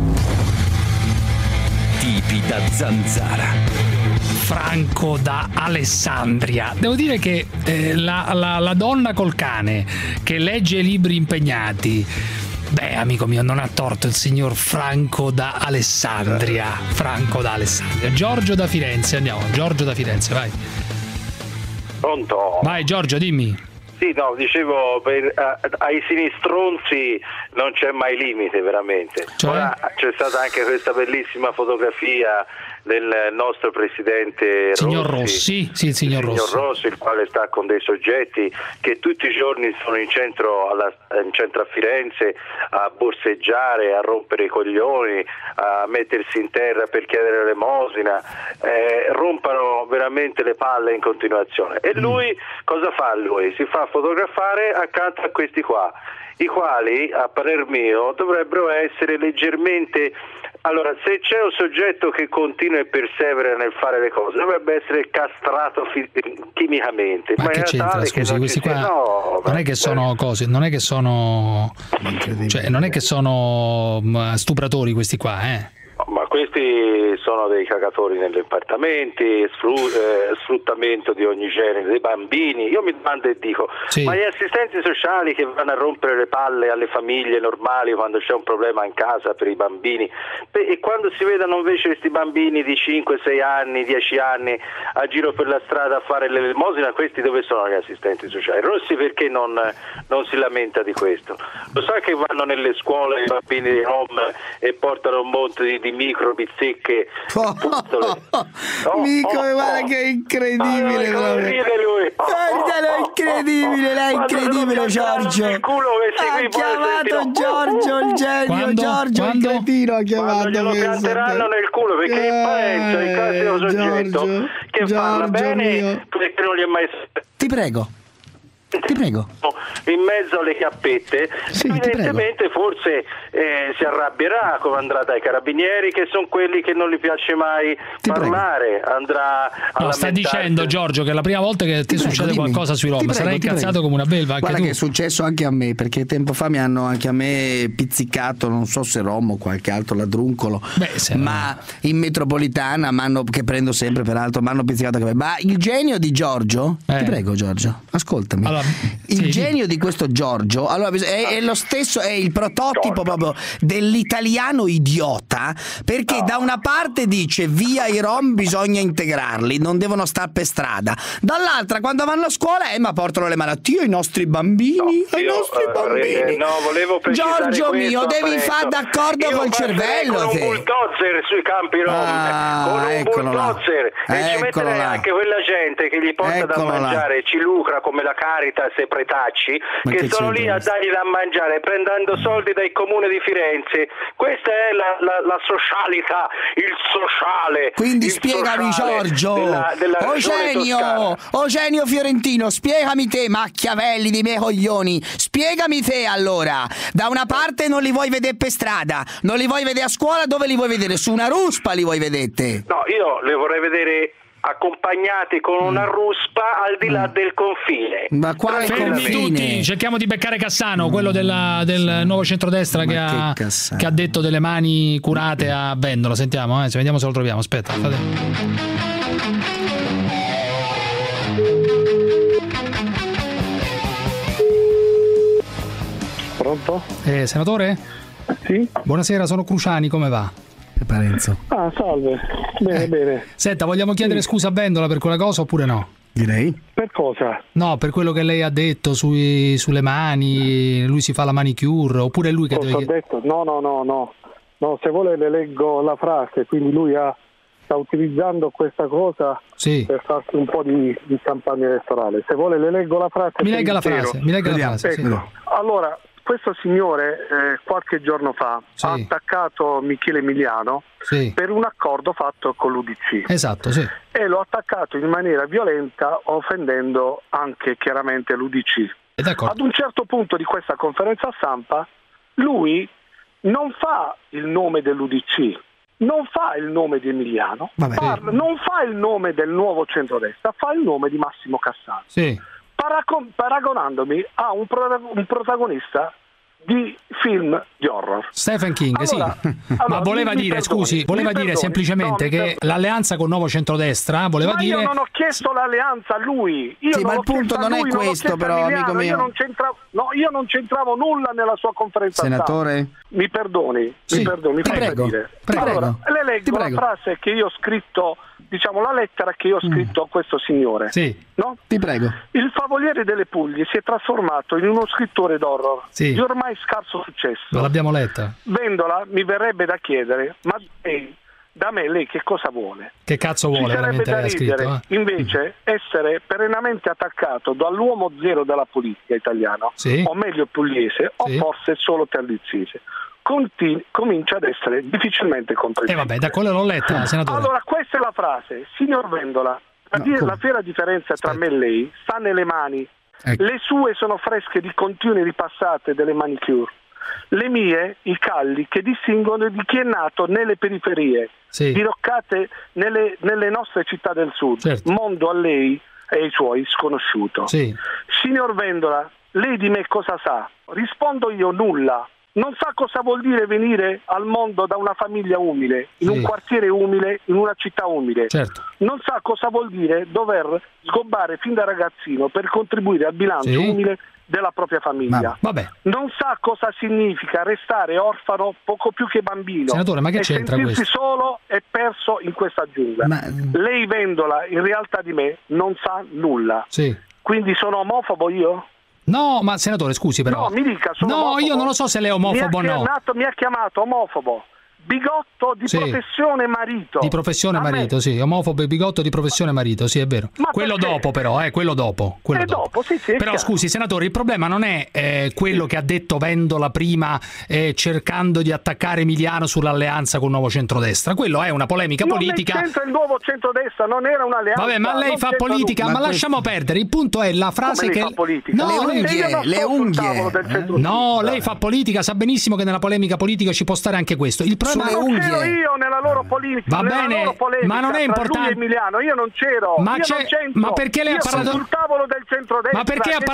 Tipi da zanzara. Franco da Alessandria. Devo dire che la donna col cane che legge libri impegnati, beh, amico mio, non ha torto il signor Franco da Alessandria. Franco da Alessandria. Giorgio da Firenze, andiamo. Giorgio da Firenze, vai. Pronto? Vai Giorgio, dimmi. Sì, no, dicevo, ai sinistronzi non c'è mai limite, veramente. Cioè? Ora c'è stata anche questa bellissima fotografia del nostro presidente signor Rossi, sì, il signor Rossi, il quale sta con dei soggetti che tutti i giorni sono in centro a Firenze a borseggiare, a rompere i coglioni, a mettersi in terra per chiedere l'elemosina, rompano veramente le palle in continuazione. E lui cosa fa? Lui si fa fotografare accanto a questi qua, i quali a parer mio dovrebbero essere leggermente... Allora, se c'è un soggetto che continua e persevera nel fare le cose, dovrebbe essere castrato chimicamente. Ma che c'entra? Scusi, questi qua non è che sono cose, non è che sono, cioè, non è che sono stupratori questi qua, Ma questi sono dei cagatori negli appartamenti, sfruttamento di ogni genere, dei bambini. Io mi domando e dico, ma gli assistenti sociali che vanno a rompere le palle alle famiglie normali quando c'è un problema in casa per i bambini, e quando si vedono invece questi bambini di 5, 6 anni, 10 anni a giro per la strada a fare l'elemosina, questi dove sono gli assistenti sociali? Rossi perché non si lamenta di questo? Lo sa che vanno nelle scuole i bambini di home e portano un monte di microbi secche, guarda che è incredibile, guardalo, è incredibile, lei è incredibile, Giorgio. Ha chiamato Giorgio il genio, Giorgio il cretino ha chiamato. Glielo pianteranno nel culo, perché pensa il classico soggetto che parla bene perché non gli è mai... Ti prego. In mezzo alle cappette, evidentemente forse si arrabbierà, come andrà dai carabinieri, che sono quelli che non gli piace mai parlare. Andrà a sta dicendo Giorgio che è la prima volta che ti succede qualcosa sui Rom, sarai incazzato come una belva anche guarda tu. Che è successo anche a me, perché tempo fa mi hanno anche a me pizzicato, non so se Rom o qualche altro ladruncolo, ma in metropolitana che prendo sempre peraltro, mi hanno pizzicato anche me. Ma il genio di Giorgio, ti prego Giorgio, ascoltami. Allora, il genio di questo Giorgio è lo stesso, è il prototipo proprio dell'italiano idiota, perché da una parte dice via i rom, bisogna integrarli, non devono star per strada, dall'altra quando vanno a scuola ma portano le malattie ai nostri bambini, volevo precisare Giorgio mio, devi fare d'accordo col cervello con un bulldozer sui campi rom, con un bulldozer, e ci metterei anche quella gente che gli porta da mangiare, ci lucra come la Caritas e Pretacci, che sono lì a dargli da mangiare prendendo soldi dal comune di Firenze. Questa è la socialità, il sociale. Quindi spiegami Giorgio, Eugenio Fiorentino, spiegami te, Machiavelli di miei coglioni, spiegami te allora. Da una parte non li vuoi vedere per strada, non li vuoi vedere a scuola, dove li vuoi vedere? Su una ruspa li vuoi vedere? No, io le vorrei vedere accompagnati con una ruspa al di là del confine. Ma quale confine? Tutti, cerchiamo di beccare Cassano, quello del nuovo centrodestra che ha detto delle mani curate a Vendola. Sentiamo, vediamo se lo troviamo. Aspetta. Pronto? Senatore? Sì? Buonasera, sono Cruciani, come va? Parenzo. Ah, salve. Bene, bene. Senta, vogliamo chiedere scusa a Vendola per quella cosa oppure no? Direi. Per cosa? No, per quello che lei ha detto sulle mani, lui si fa la manicure, oppure è lui che cosa deve... ho detto? No, se vuole le leggo la frase, quindi lui sta utilizzando questa cosa per farsi un po' di campagna elettorale. Se vuole le leggo la frase. Mi legga la frase, ecco. sì. Allora, questo signore qualche giorno fa ha attaccato Michele Emiliano per un accordo fatto con l'UDC. Esatto, sì. E lo ha attaccato in maniera violenta, offendendo anche chiaramente l'UDC. Ad un certo punto di questa conferenza stampa lui non fa il nome dell'UDC, non fa il nome di Emiliano, non fa il nome del nuovo centrodestra, fa il nome di Massimo Cassano. Sì. Paragonandomi a un protagonista di film di horror. Stephen King, ma voleva dire, semplicemente che l'alleanza con Nuovo Centrodestra voleva dire... Io non ho chiesto l'alleanza a lui. Ma il punto non è questo, però, amico mio. Io non c'entravo nulla nella sua conferenza. Senatore? Mi perdoni, mi prego. dire. Allora, le leggo la frase che io ho scritto, diciamo la lettera che io ho scritto a questo signore. No? Ti prego. Il Favoliere delle Puglie si è trasformato in uno scrittore d'horror di ormai scarso successo. Non l'abbiamo letta. Vendola, mi verrebbe da chiedere, ma da me lei che cosa vuole? Che cazzo vuole? Ci sarebbe da ridere, scritto, invece, essere perennemente attaccato dall'uomo zero della politica italiana, o meglio pugliese, o forse solo terlizzese. Comincia ad essere difficilmente comprensibile. Vabbè, da quello l'ho letta, senatore. Allora, questa è la frase. Signor Vendola, la vera differenza tra me e lei sta nelle mani. Le sue sono fresche di continue ripassate delle manicure. Le mie, i calli che distinguono di chi è nato nelle periferie, diroccate nelle nostre città del sud. Mondo a lei e ai suoi sconosciuto. Signor Vendola, lei di me cosa sa? Rispondo io nulla. Non sa cosa vuol dire venire al mondo da una famiglia umile, in un quartiere umile, in una città umile. Non sa cosa vuol dire dover sgobbare fin da ragazzino per contribuire al bilancio umile della propria famiglia. Non sa cosa significa restare orfano poco più che bambino. Senatore, ma che c'entra sentirsi questo? solo e perso in questa giungla. Lei Vendola, in realtà di me, non sa nulla. Quindi sono omofobo io? No, ma senatore, scusi però. No, mi dica, sono omofobo. Io non lo so se lei è omofobo o no. Mi ha chiamato omofobo. Bigotto di professione marito. Di professione marito, sì. Omofobo e bigotto di professione marito, sì, è vero. Ma quello dopo però, quello dopo. Quello dopo. Però scusi, senatore, il problema non è quello che ha detto Vendola prima cercando di attaccare Emiliano sull'alleanza con Nuovo Centrodestra. Quello è una polemica politica. Non c'entra il Nuovo Centrodestra, non era un'alleanza. Vabbè, ma lei fa politica, ma lasciamo perdere. Il punto è la frase che... Fa politica? No, le unghie. No, lei fa politica, sa benissimo che nella polemica politica ci può stare anche questo. Il problema non c'ero io nella loro politica. Va bene, ma non è importante. Emiliano, io non c'ero. Ma perché lei ha parlato sul tavolo del centrodestra? Ma perché ha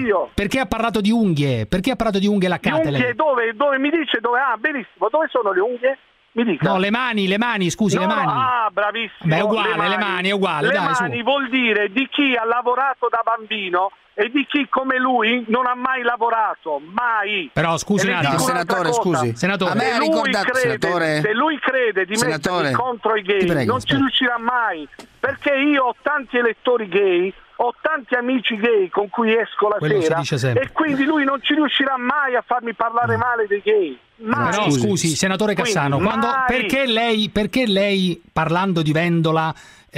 parlato di unghie? Perché ha parlato di unghie laccate? Unghie dove mi dice dove? Ah, benissimo. Dove sono le unghie? Mi dica. No, le mani, scusi, le mani. Ah, bravissimo. Beh, è uguale, le mani è uguale, Le mani vuol dire di chi ha lavorato da bambino e di chi come lui non ha mai lavorato, mai. Però scusi un attimo, senatore, scusi. Senatore, a me ha ricordato, se lui crede di mettermi contro i gay, non ci riuscirà mai, perché io ho tanti elettori gay, ho tanti amici gay con cui esco la sera e quindi lui non ci riuscirà mai a farmi parlare male dei gay. Mai. Però scusi, senatore Cassano, perché lei parlando di Vendola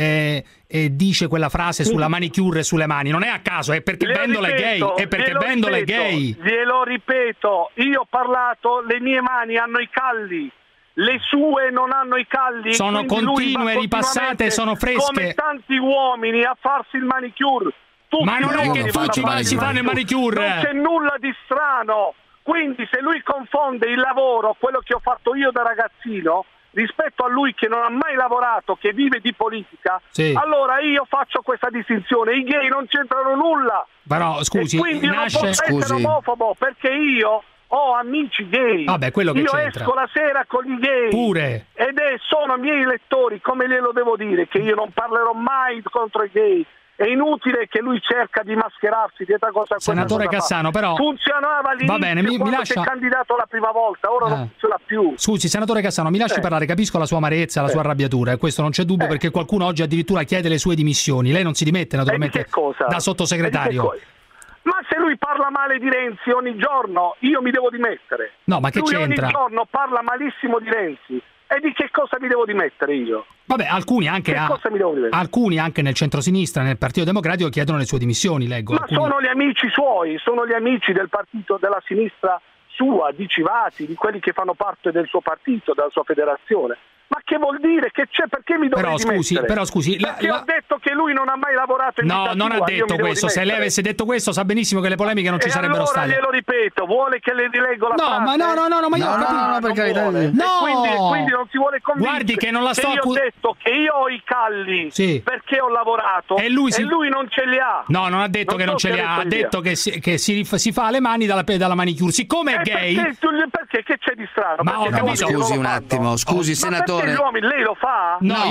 dice quella frase sulla manicure e sulle mani? Non è a caso, è perché Vendola è gay, è perché Vendola è gay. Glielo ripeto, io ho parlato, le mie mani hanno i calli. Le sue non hanno i calli. Sono continue, ripassate, sono fresche. Come tanti uomini a farsi il manicure. Ma non è che tutti si fanno il manicure. Non c'è nulla di strano. Quindi se lui confonde il lavoro, quello che ho fatto io da ragazzino, rispetto a lui che non ha mai lavorato, che vive di politica, allora io faccio questa distinzione. I gay non c'entrano nulla. Però scusi, e quindi non posso essere omofobo, perché io ho amici gay. Vabbè, quello che io c'entra. Esco la sera con i gay pure, sono miei lettori, come glielo devo dire, che io non parlerò mai contro i gay È inutile che lui cerca di mascherarsi dietro cosa Senatore Cassano, però funzionava all'inizio, va bene, mi lascia... si è candidato la prima volta, ora non funziona più. Scusi, senatore Cassano, mi lasci parlare, capisco la sua amarezza, la sua arrabbiatura, e questo non c'è dubbio, perché qualcuno oggi addirittura chiede le sue dimissioni. Lei non si dimette naturalmente da sottosegretario. Ma se lui parla male di Renzi ogni giorno, io mi devo dimettere. No, ma che lui c'entra? Ogni giorno parla malissimo di Renzi. E di che cosa mi devo dimettere io? Vabbè, alcuni anche nel centrosinistra, nel Partito Democratico chiedono le sue dimissioni, leggo. Ma sono gli amici suoi, sono gli amici del partito della sinistra sua, di Civati, di quelli che fanno parte del suo partito, della sua federazione. Ma che vuol dire? Che c'è? Perché mi dovrei dimettere? Però scusi, perché ho detto che lui non ha mai lavorato in vita sua. No, non ha detto questo. Se lei avesse detto questo, sa benissimo che le polemiche non ci sarebbero state. Allora glielo ripeto, vuole che le rileggo la frase? Ma io per carità. Quindi non si vuole convincere. Guardi che non la sto io ho detto che io ho i calli perché ho lavorato e lui non ce li ha. No, non ha detto che non ce li ha, ha detto che si fa le mani dalla manicure. Siccome è gay, perché che c'è di strano? Ma scusi un attimo, scusi senatore. Gli uomini, lei lo fa? No,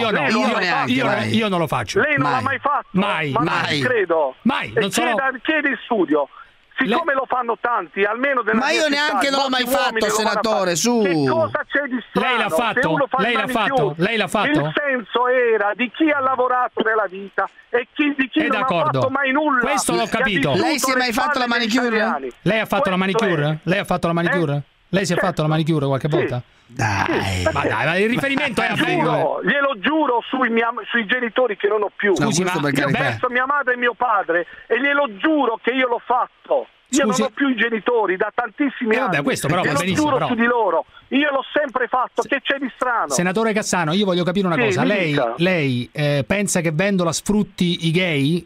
io non lo faccio. Lei non l'ha mai fatto? Mai. Non credo. Mai. Chiede in studio. Siccome lo fanno tanti, almeno della ma io neanche non l'ho mai fatto, senatore, su. Che cosa c'è di strano? Lei l'ha fatto? Lei l'ha fatto? Il senso era di chi ha lavorato nella vita e di chi non ha fatto mai nulla. Questo l'ho capito. Lei si è mai fatto la manicure? Lei ha fatto la manicure? Lei ha fatto la manicure? Lei si è fatto la manicure qualche volta? Dai, ma il riferimento è a glielo giuro sui genitori che non ho più. Scusi, io ho perso mia madre e mio padre e glielo giuro che io l'ho fatto. Io non ho più i genitori da tantissimi anni. Questo però va benissimo, giuro su di loro. Io l'ho sempre fatto, che c'è di strano? Senatore Cassano, io voglio capire una cosa. Lei pensa che Vendola sfrutti i gay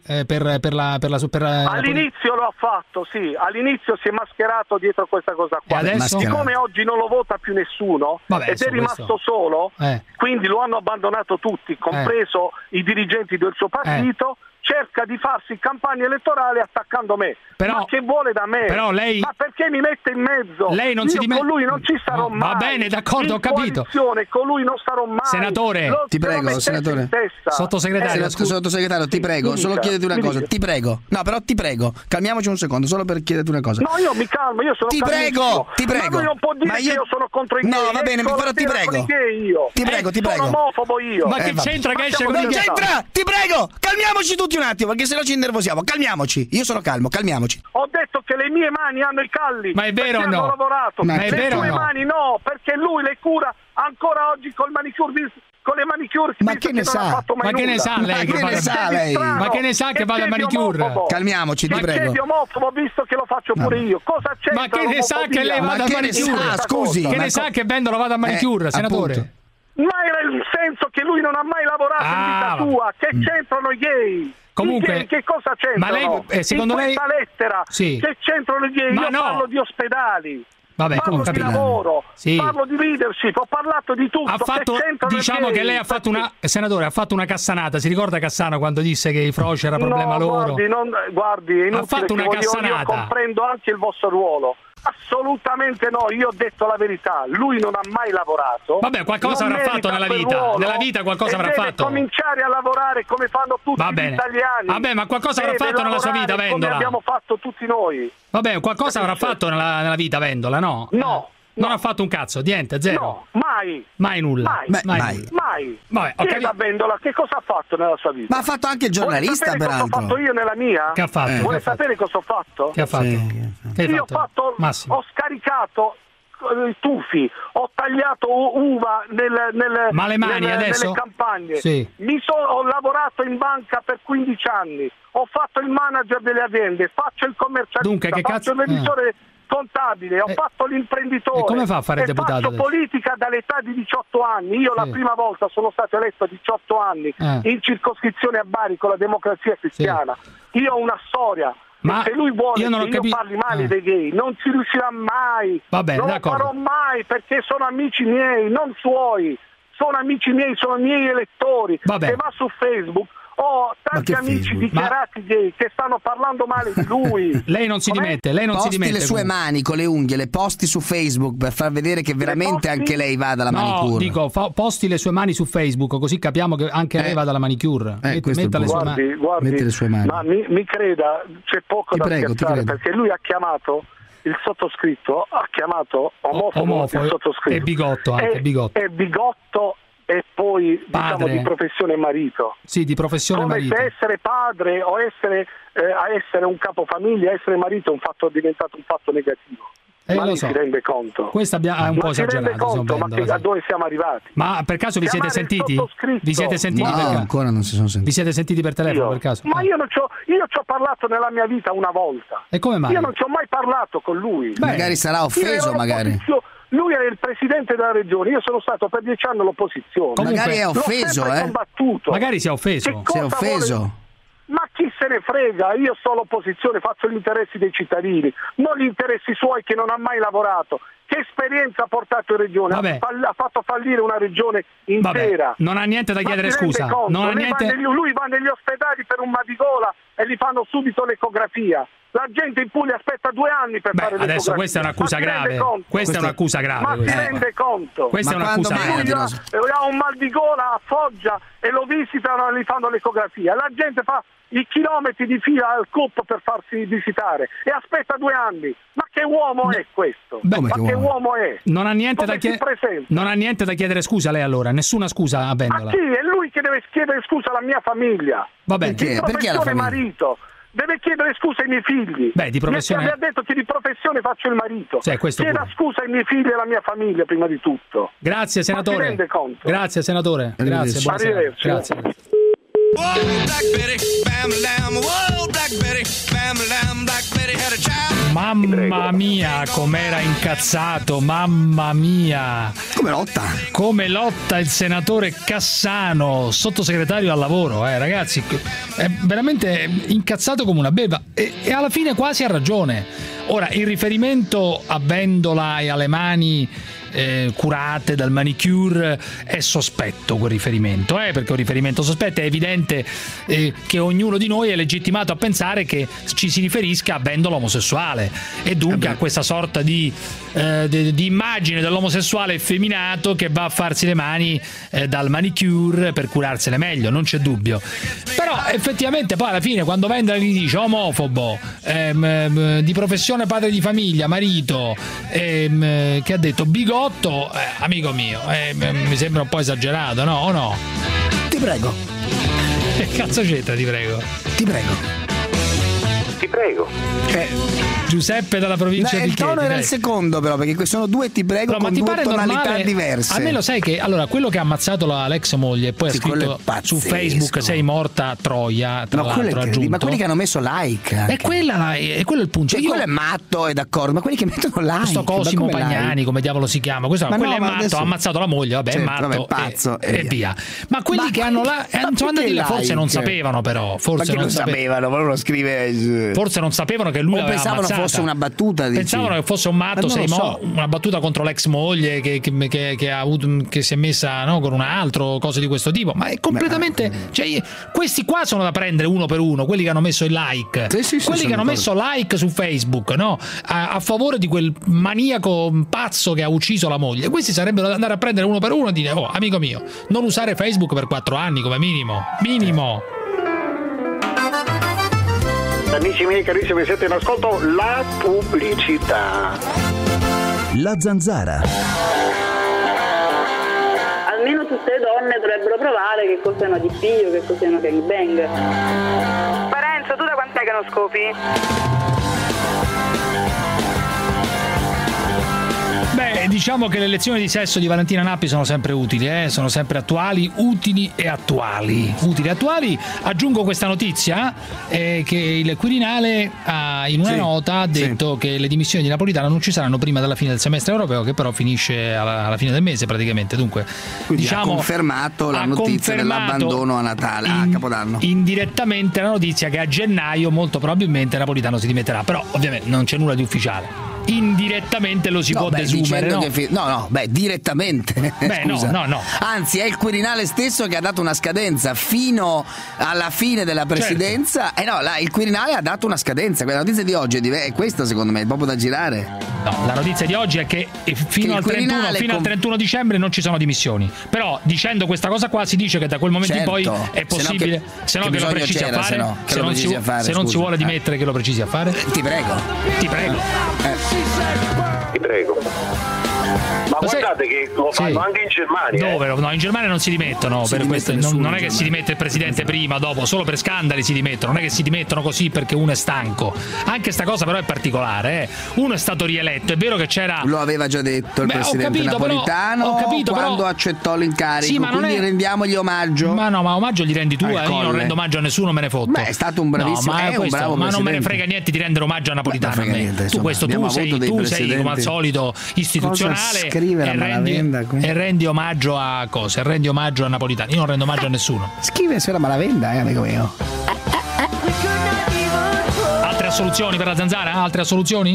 all'inizio lo ha fatto, sì. All'inizio si è mascherato dietro questa cosa qua. E adesso? Siccome oggi non lo vota più nessuno ed è rimasto solo, quindi lo hanno abbandonato tutti, compreso i dirigenti del suo partito. Cerca di farsi campagna elettorale attaccando me. Ma che vuole da me? Però lei... Ma perché mi mette in mezzo? Lei non con lui non ci sarò mai. Va bene, d'accordo, ho capito. Con lui non sarò mai. Senatore, ti prego, senatore. Sottosegretario, sottosegretario, ti prego, solo chiedete una cosa. Ti prego. No, però ti prego, calmiamoci un secondo, solo per chiederti una cosa. No, io mi calmo, io sono ti prego. Ma lui non può dire che io sono contro i gay. No, va bene, però ti prego. Ti prego. Sono omofobo io. Ma che c'entra che esce con non c'entra! Ti prego! Calmiamoci tutti un attimo, perché sennò ci innervosiamo. Calmiamoci. Io sono calmo, calmiamoci. Ho detto che le mie mani hanno i calli. Ma è vero o no? Hanno lavorato. Ma è vero o no? Le tue mani no, perché lui le cura ancora oggi con le manicure. Ma che ne sa? Ma che ne sa lei? Ma che ne sa che vada al manicure? Calmiamoci, ti prego. Ma che di omofobo, visto che lo faccio pure io. Cosa c'è? Ma che ne sa che lei vada al manicure? Scusi. Che ne sa che Vendola vada al manicure, senatore? Ma era il senso che lui non ha mai lavorato in vita sua. Che c'entrano i gay? Comunque, che cosa c'entrano? Ma lei, secondo in questa lettera che c'entrano i gay? Io parlo di ospedali. Vabbè, parlo di lavoro, parlo di leadership, ho parlato di tutto. Diciamo che lei ha fatto senatore, ha fatto una cassanata. Si ricorda Cassano quando disse che i froci era problema loro? Guardi, è inutile, ha fatto una cassanata. Io comprendo anche il vostro ruolo. Assolutamente no, io ho detto la verità, lui non ha mai lavorato. Vabbè, qualcosa avrà fatto nella vita. Nella vita qualcosa avrà fatto. Cominciare a lavorare come fanno tutti gli italiani. Vabbè, ma qualcosa avrà fatto nella sua vita, Vendola. Come abbiamo fatto tutti noi. Vabbè, qualcosa avrà fatto nella vita, Vendola, no? No. Non ha fatto un cazzo, niente, zero. No, mai. Mai nulla. Mai. Vabbè, chieda Vendola che cosa ha fatto nella sua vita. Ma ha fatto anche il giornalista, peraltro. Cosa ho fatto io nella mia? Che ha fatto? Vuoi sapere cosa ho fatto? Che ha fatto? Io ho scaricato tufi, ho tagliato uva ma le mani adesso? nelle campagne. Sì. Ho lavorato in banca per 15 anni, ho fatto il manager delle aziende, faccio il commercialista, dunque, faccio il revisore contabile, ho fatto l'imprenditore. E come fa a fare deputato? Faccio politica dall'età di 18 anni. Io la prima volta sono stato eletto a 18 anni in circoscrizione a Bari con la Democrazia Cristiana. Io ho una storia. Ma se lui vuole che io parli male dei gay, non ci riuscirà mai. Vabbè, non lo farò mai, perché sono amici miei, non suoi. Sono amici miei, sono miei elettori. Vabbè. Se va su Facebook Ho tanti amici dichiarati gay che stanno parlando male di lui. Lei non si dimette, posti le sue mani con le unghie, le posti su Facebook per far vedere che veramente anche lei va dalla manicure. No, dico, posti le sue mani su Facebook, così capiamo che anche lei va dalla manicure. Metta le sue mani. Guardi, le sue mani. Ma mi creda, c'è poco da scherzare, perché lui ha chiamato il sottoscritto, ha chiamato omofobo il sottoscritto. E bigotto anche, e bigotto e poi diciamo di professione marito. Sì, di professione come marito. Se essere padre o essere un capofamiglia, essere marito è diventato un fatto negativo. Ma lo si rende conto? Questo è un po' esagerato. Si rende conto, a dove siamo arrivati? Ma per caso vi siete sentiti? Vi siete sentiti? No, ancora non si sono sentiti. Vi siete sentiti per telefono per caso? Ma io ci ho parlato nella mia vita una volta. E come mai? Io non ci ho mai parlato con lui. Magari sarà offeso, magari. Lui è il presidente della regione, io sono stato per 10 anni all'opposizione. Comunque, magari è offeso, combattuto. Magari si è offeso. Si è offeso. Ma chi se ne frega? Io sono all'opposizione, faccio gli interessi dei cittadini, non gli interessi suoi che non ha mai lavorato. Che esperienza ha portato in regione? Ha fatto fallire una regione intera. Non ha niente da chiedere scusa. Non ha niente... Lui va negli ospedali per un mal di gola e gli fanno subito l'ecografia. La gente in Puglia aspetta 2 anni per fare l'ecografia. Adesso questa è un'accusa grave. Questa è un'accusa grave. Ma si rende conto? Questa è un'accusa grave. Lui ha un mal di gola a Foggia e lo visitano e gli fanno l'ecografia. La gente fa i chilometri di fila al CUP per farsi visitare e aspetta 2 anni. Ma che uomo è questo? Ma che uomo è? Non ha niente da chiedere scusa lei allora, nessuna scusa a Vendola. Ma chi? È lui che deve chiedere scusa alla mia famiglia. Va bene. Perché alla famiglia? Marito deve chiedere scusa ai miei figli. Di professione... Mi ha detto che di professione faccio il marito. Chieda scusa ai miei figli e alla mia famiglia prima di tutto. Grazie senatore. Ma si rende conto? Grazie senatore. Grazie, buonasera. Grazie. Mamma mia, com'era incazzato, mamma mia. Come lotta il senatore Cassano, sottosegretario al lavoro, ragazzi, è veramente incazzato come una belva e alla fine quasi ha ragione. Ora, il riferimento a Vendola e alle mani curate dal manicure è sospetto, quel riferimento, perché è un riferimento sospetto. È evidente che ognuno di noi è legittimato a pensare che ci si riferisca a Vendola omosessuale e dunque a questa sorta di immagine dell'omosessuale effeminato che va a farsi le mani dal manicure per curarsele meglio, non c'è dubbio. Però effettivamente poi alla fine quando Vendola gli dice omofobo, di professione padre di famiglia, marito, che ha detto bigotto, amico mio, mi sembra un po' esagerato, no? O no? Ti prego. Che cazzo c'entra, ti prego? Ti prego. Ti prego. Giuseppe dalla provincia di Chieti. Il tono era il secondo, però, perché sono 2 ti prego con 2 tonalità diverse. A me lo sai che allora quello che ha ammazzato l'ex moglie e poi ha scritto su Facebook sei morta a Troia, tra l'altro aggiunto. Ma quelli che hanno messo like è quello il punto. Quello è matto, è d'accordo, ma quelli che mettono like, questo Cosimo Pagnani, come diavolo si chiama, quello è matto, ha ammazzato la moglie, vabbè, è matto, pazzo e via. Ma quelli che hanno forse non sapevano, però forse non sapevano, volevano scrivere, forse non sapevano che lui l'aveva ammazzato. Fosse una battuta, pensavano che fosse un matto, una battuta contro l'ex moglie che si è messa con un altro, cose di questo tipo. Ma è completamente, questi qua sono da prendere uno per uno, quelli che hanno messo il like, quelli che hanno messo like su Facebook, a favore di quel maniaco pazzo che ha ucciso la moglie. Questi sarebbero da andare a prendere uno per uno e dire amico mio, non usare Facebook per 4 anni come minimo. Amici miei carissimi, siete in ascolto, la pubblicità. La Zanzara. Almeno tutte le donne dovrebbero provare che cos'è una DP o che cos'è una gangbang. Parenzo, tu da quant'è che non scopi? Beh, diciamo che le lezioni di sesso di Valentina Nappi sono sempre utili, sono sempre attuali, utili e attuali. Aggiungo questa notizia, che il Quirinale in una nota ha detto che le dimissioni di Napolitano non ci saranno prima della fine del semestre europeo, che però finisce alla fine del mese praticamente. Dunque, quindi ha confermato la notizia dell'abbandono a Natale, a Capodanno. Indirettamente la notizia che a gennaio molto probabilmente Napolitano si dimetterà, però ovviamente non c'è nulla di ufficiale. indirettamente lo si può desumere, no? Direttamente. No. Anzi, è il Quirinale stesso che ha dato una scadenza fino alla fine della presidenza. Certo. Il Quirinale ha dato una scadenza. La notizia di oggi è questa, secondo me, è proprio da girare. No, la notizia di oggi è che fino al 31 dicembre non ci sono dimissioni. Però dicendo questa cosa qua si dice che da quel momento in poi è possibile, se no che lo precisi a fare, se non si vuole dimettere che lo precisi a fare. Ti prego. Ti prego. Ma guardate che lo fanno anche in Germania. Dove? No, in Germania non si dimettono per questo. Non è che si dimette il presidente prima, dopo, solo per scandali si dimettono. Non è che si dimettono così perché uno è stanco. Anche sta cosa però è particolare. Uno è stato rieletto, è vero che c'era. Lo aveva già detto il presidente Napolitano quando accettò l'incarico. Sì, quindi rendiamogli omaggio. Ma no, ma omaggio gli rendi tu. Io non rendo omaggio a nessuno, me ne fotto. Beh, è stato un bravissimo, un bravo ma non me ne frega niente di rendere omaggio a Napolitano. Tu sei come al solito istituzionale e rendi omaggio a cosa? Rendi omaggio a Napolitano. Io non rendo omaggio a nessuno. Scrive Sera Malavenda, amico mio. Altre assoluzioni per la Zanzara? Altre assoluzioni?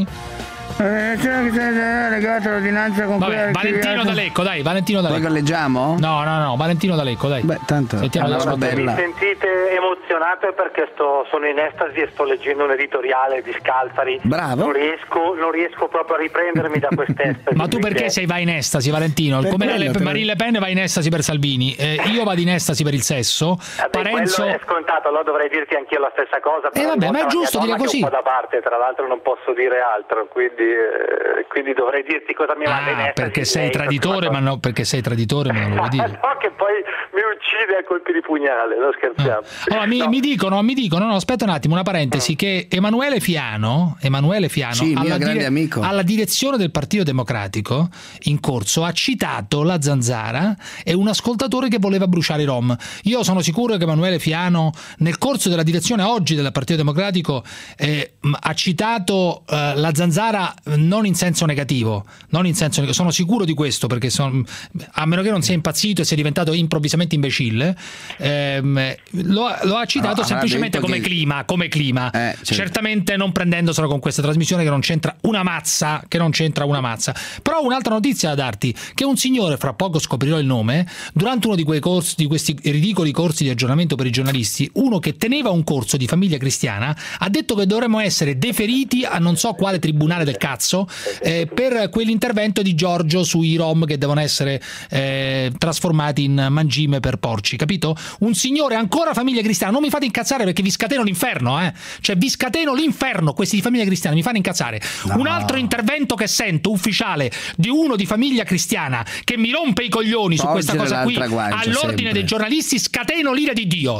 Legato all'ordinanza con Valentino D'Alecco, dai, Valentino D'Alecco. Poi galleggiamo? No, Valentino D'Alecco, dai. Beh, tanto sentiamo la mi sentite emozionato perché sono in estasi e sto leggendo un editoriale di Scalfari. Bravo. Non riesco proprio a riprendermi da quest'estasi. Ma tu perché vai in estasi, Valentino? Come Marine Le Pen va in estasi per Salvini. Io vado in estasi per il sesso. Parenzo è scontato, allora dovrei dirti anch'io la stessa cosa. Vabbè, ma è giusto dire così. Un po' da parte, tra l'altro non posso dire altro, quindi dovrei dirti cosa mi manda in estasi. Perché sei traditore, ma non lo vuoi dire. No, che poi mi uccide a colpi di pugnale, non scherziamo. Mi dicono, no, aspetta un attimo, una parentesi, che Emanuele Fiano sì, alla direzione del Partito Democratico in corso ha citato la Zanzara e un ascoltatore che voleva bruciare i Rom. Io sono sicuro che Emanuele Fiano nel corso della direzione oggi del Partito Democratico ha citato la Zanzara non in senso negativo, sono sicuro di questo, perché a meno che non sia impazzito e sia diventato improvvisamente imbecille, lo ha citato semplicemente come clima, certo. Certamente non prendendoselo con questa trasmissione che non c'entra una mazza. Però un'altra notizia da darti, che un signore, fra poco scoprirò il nome, durante uno di questi ridicoli corsi di aggiornamento per i giornalisti, uno che teneva un corso di famiglia cristiana, ha detto che dovremmo essere deferiti a non so quale tribunale del cazzo per quell'intervento di Giorgio sui Rom che devono essere trasformati in mangime per porci, capito? Un signore ancora famiglia cristiana. Non mi fate incazzare perché vi scateno l'inferno, cioè vi scateno l'inferno, questi di famiglia cristiana mi fanno incazzare. Un altro intervento che sento ufficiale di uno di famiglia cristiana che mi rompe i coglioni su questa cosa qui all'ordine dei giornalisti, scateno l'ira di Dio.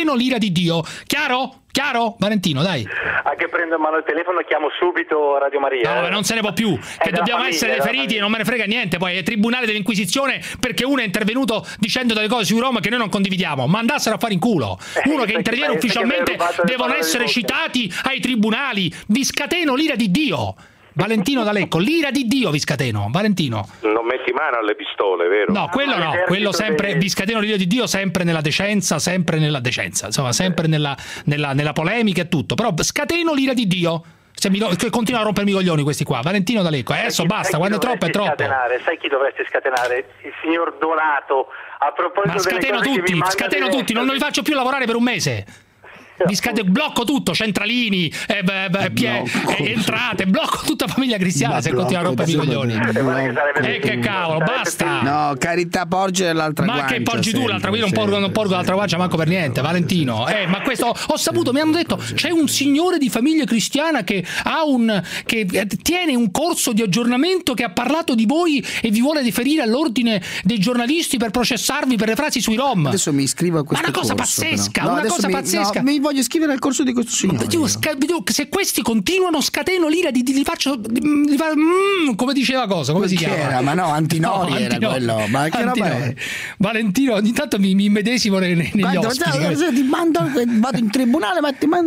Chiaro? Valentino, dai. Anche prendo in mano il telefono e chiamo subito Radio Maria. No, non se ne può più. Che dobbiamo essere deferiti e non me ne frega niente. Poi è tribunale dell'Inquisizione perché uno è intervenuto dicendo delle cose su Roma che noi non condividiamo. Ma andassero a fare in culo. Uno che interviene ufficialmente devono essere citati ai tribunali. Vi scateno l'ira di Dio. Valentino D'Alecco, l'ira di Dio vi scateno. Valentino. Non metti mano alle pistole, vero? No, quello sempre vi scateno l'ira di Dio, sempre nella decenza, insomma, sempre nella polemica e tutto. Però scateno l'ira di Dio. Continua a rompermi i coglioni questi qua. Valentino D'Alecco, adesso basta, quando è troppo è troppo. Sai chi dovresti scatenare? Il signor Donato. A proposito scateno tutti, non vi faccio più lavorare per un mese. Blocco tutto, centralini, entrate, blocco tutta famiglia cristiana se continua a rompermi i coglioni. Che cavolo, basta. No, Carità porge l'altra guancia. Ma che porgi tu l'altra guancia? Non porgo l'altra guancia manco per niente, Valentino. Ma questo ho saputo, mi hanno detto, c'è un signore di famiglia cristiana che tiene un corso di aggiornamento, che ha parlato di voi e vi vuole deferire all'ordine dei giornalisti per processarvi per le frasi sui Rom. Adesso mi iscrivo a questo corso. Ma una cosa pazzesca. Mi voglio iscrivere al corso di questo signore. Se questi continuano, scateno l'ira li faccio come diceva cosa? Come si chiama? Era? Ma no, Antinori era quello. Ma che roba è? Valentino, ogni tanto mi immedesimo negli ospiti. Vado in tribunale, ma ti mando.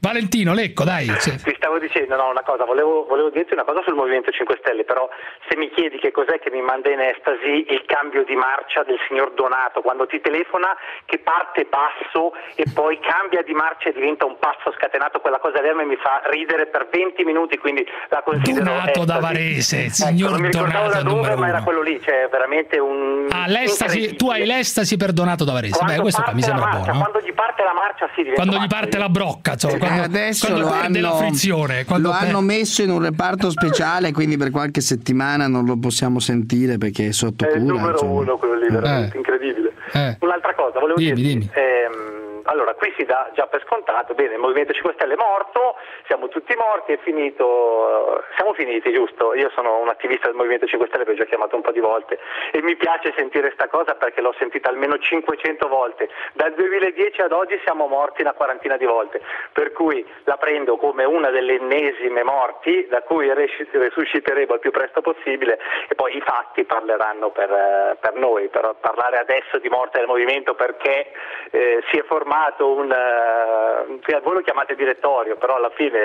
Valentino Lecco, dai. Ti stavo dicendo una cosa, volevo dirti una cosa sul Movimento 5 Stelle, però se mi chiedi che cos'è che mi manda in estasi, il cambio di marcia del signor Donato, quando ti telefona che parte basso e poi cambia di marcia e diventa un passo scatenato, quella cosa lì a me mi fa ridere per 20 minuti, quindi la considero Donato da Varese, signor non mi ricordavo Donato da dove, ma era quello lì, cioè veramente un... l'estasi, tu hai l'estasi per Donato da Varese. Beh, questo qua mi sembra buono. Quando gli parte la marcia quando gli parte la brocca, adesso quando perde la frizione, lo hanno messo in un reparto speciale, quindi per qualche settimana non lo possiamo sentire perché è sotto cura. È il numero uno quello lì, veramente incredibile. Un'altra cosa, volevo dirti. Allora, qui si dà già per scontato, bene, il Movimento 5 Stelle è morto, siamo tutti morti, è finito, siamo finiti, giusto? Io sono un attivista del Movimento 5 Stelle, vi ho già chiamato un po' di volte e mi piace sentire sta cosa perché l'ho sentita almeno 500 volte. Dal 2010 ad oggi siamo morti una quarantina di volte, per cui la prendo come una delle ennesime morti da cui resusciteremo il più presto possibile e poi i fatti parleranno per noi, però parlare adesso di morte del movimento perché si è formato voi lo chiamate direttorio, però alla fine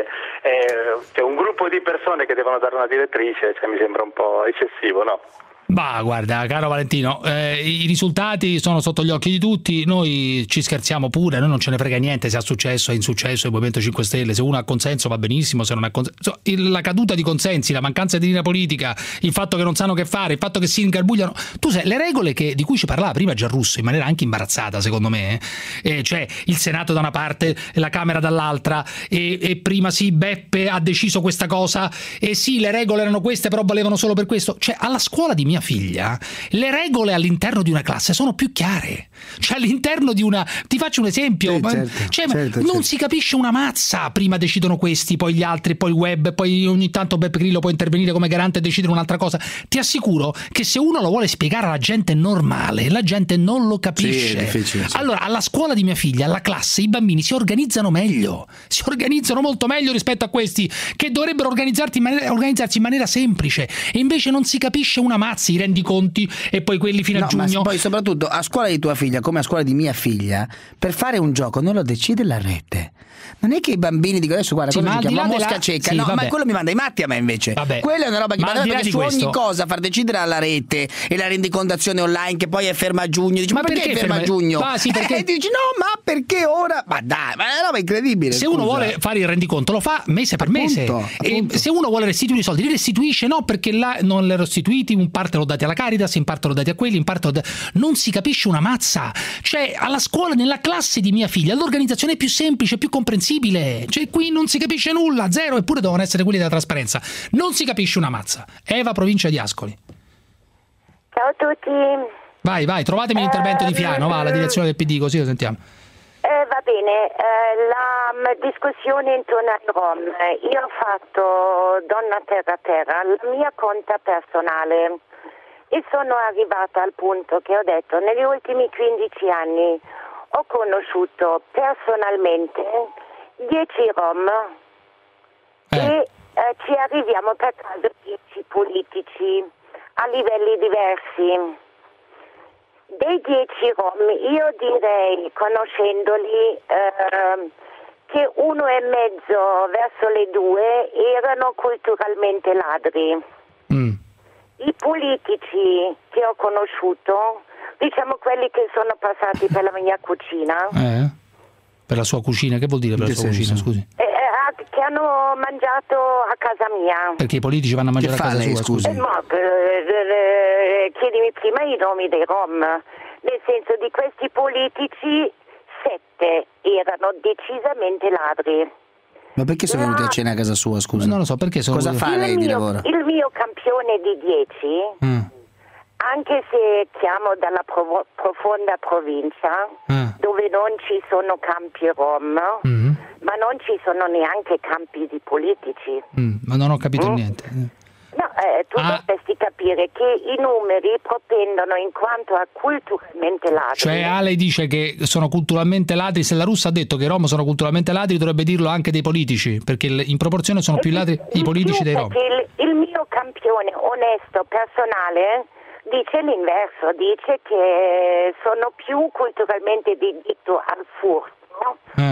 c'è un gruppo di persone che devono dare una direttrice, cioè, mi sembra un po' eccessivo, no? Bah, guarda, caro Valentino, i risultati sono sotto gli occhi di tutti, noi ci scherziamo pure, noi non ce ne frega niente se ha successo o insuccesso il Movimento 5 Stelle, se uno ha consenso va benissimo, se non ha consenso, la caduta di consensi, la mancanza di linea politica, il fatto che non sanno che fare, il fatto che si ingarbugliano, tu sai, le regole di cui ci parlava prima Giarrusso in maniera anche imbarazzata secondo me, cioè il Senato da una parte e la Camera dall'altra e prima sì Beppe ha deciso questa cosa e sì le regole erano queste però valevano solo per questo, cioè alla scuola di mia figlia le regole all'interno di una classe sono più chiare, cioè all'interno di una, ti faccio un esempio, certo. Non si capisce una mazza, prima decidono questi poi gli altri poi il web poi ogni tanto Beppe Grillo può intervenire come garante e decidere un'altra cosa, ti assicuro che se uno lo vuole spiegare alla gente normale la gente non lo capisce, difficile. Allora alla scuola di mia figlia, alla classe, i bambini si organizzano meglio, si organizzano molto meglio rispetto a questi che dovrebbero organizzarsi in maniera semplice e invece non si capisce una mazza, i rendiconti e poi quelli fino a giugno. Ma poi soprattutto a scuola di tua figlia come a scuola di mia figlia per fare un gioco non lo decide la rete. Non è che i bambini dicono adesso guarda cosa si chiama mosca cieca, no, ma quello mi manda i matti a me invece. Quella è una roba che manda perché su ogni cosa far decidere alla rete e la rendicontazione online che poi è ferma a giugno, dici ma perché è ferma a giugno? E dici no ma perché ora? Ma dai, ma è una roba incredibile. Se uno vuole fare il rendiconto lo fa mese per mese e se uno vuole restituire i soldi li restituisce, no perché là non li restituiti, in parte l'ho dati alla Caritas, in parte l'ho dati a quelli, in parte non si capisce una mazza, cioè alla scuola nella classe di mia figlia l'organizzazione è più semplice, più comprensibile, cioè qui non si capisce nulla, zero, eppure devono essere quelli della trasparenza, non si capisce una mazza. Eva, provincia di Ascoli. Ciao a tutti. Vai, trovatemi l'intervento di Fiano, va, la direzione del PD, così lo sentiamo. Va bene, la discussione intorno ai Rom, io ho fatto Donna Terra Terra, la mia conta personale e sono arrivata al punto che ho detto negli ultimi 15 anni ho conosciuto personalmente 10 Rom e ci arriviamo per caso 10 politici a livelli diversi. Dei 10 Rom io direi, conoscendoli, che 1,5 verso le 2 erano culturalmente ladri. I politici che ho conosciuto, diciamo quelli che sono passati per la mia cucina. Per la sua cucina? Che vuol dire per la sua cucina, scusi? Che hanno mangiato a casa mia. Perché i politici vanno a mangiare a casa sua, scusi? Chiedimi prima i nomi dei Rom. Nel senso, di questi politici 7 erano decisamente ladri. Ma perché sono venuti a cena a casa sua, scusi? Non lo so, perché sono cosa fa lei di lavoro? Il mio campione di 10, anche se chiamo dalla profonda provincia, dove non ci sono campi Rom, ma non ci sono neanche campi di politici. Ma non ho capito niente. No, tu dovresti capire che i numeri propendono in quanto a culturalmente ladri. Cioè Ale dice che sono culturalmente ladri, se la Russa ha detto che i Rom sono culturalmente ladri dovrebbe dirlo anche dei politici, perché in proporzione sono più ladri i politici dei Rom. Il mio campione onesto personale dice l'inverso, dice che sono più culturalmente dedito al furto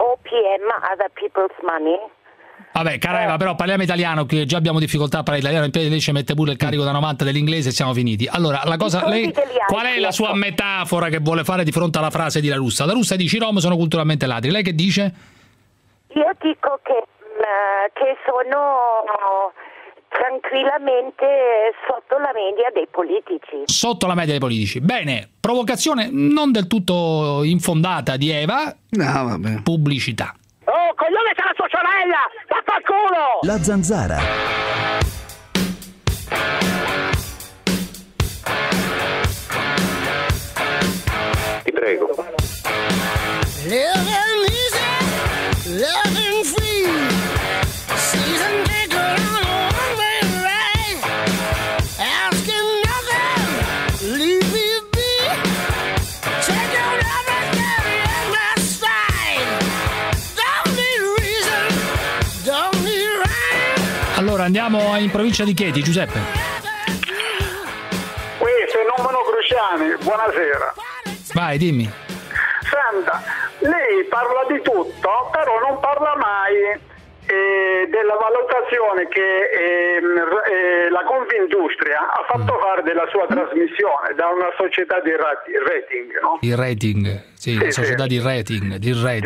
OPM, Other People's Money. Vabbè, cara Eva, però parliamo italiano, che già abbiamo difficoltà a parlare italiano, lei ci mette pure il carico da 90 dell'inglese e siamo finiti. Allora, la cosa, lei, qual è la sua metafora che vuole fare di fronte alla frase di La Russa? La Russa dice: i rom sono culturalmente ladri. Lei che dice? Io dico che sono tranquillamente sotto la media dei politici. Sotto la media dei politici. Bene, provocazione non del tutto infondata di Eva. No, vabbè. Pubblicità. Oh, coglione, c'è la sua sorella! Vaffa al culo! La Zanzara. Ti prego. Living easy, living free. Season ticket on a one-way ride. Asking nothing, leave me be. Take your love and carry in my stride. Don't need reason, don't need rhyme. Allora andiamo in provincia di Chieti, Giuseppe. Fenomeno Cruciani, buonasera. Vai, dimmi. Senta, lei parla di tutto, però non parla mai della valutazione che la Confindustria ha fatto fare della sua trasmissione da una società di rating, no? Il rating, sì, la società di rating.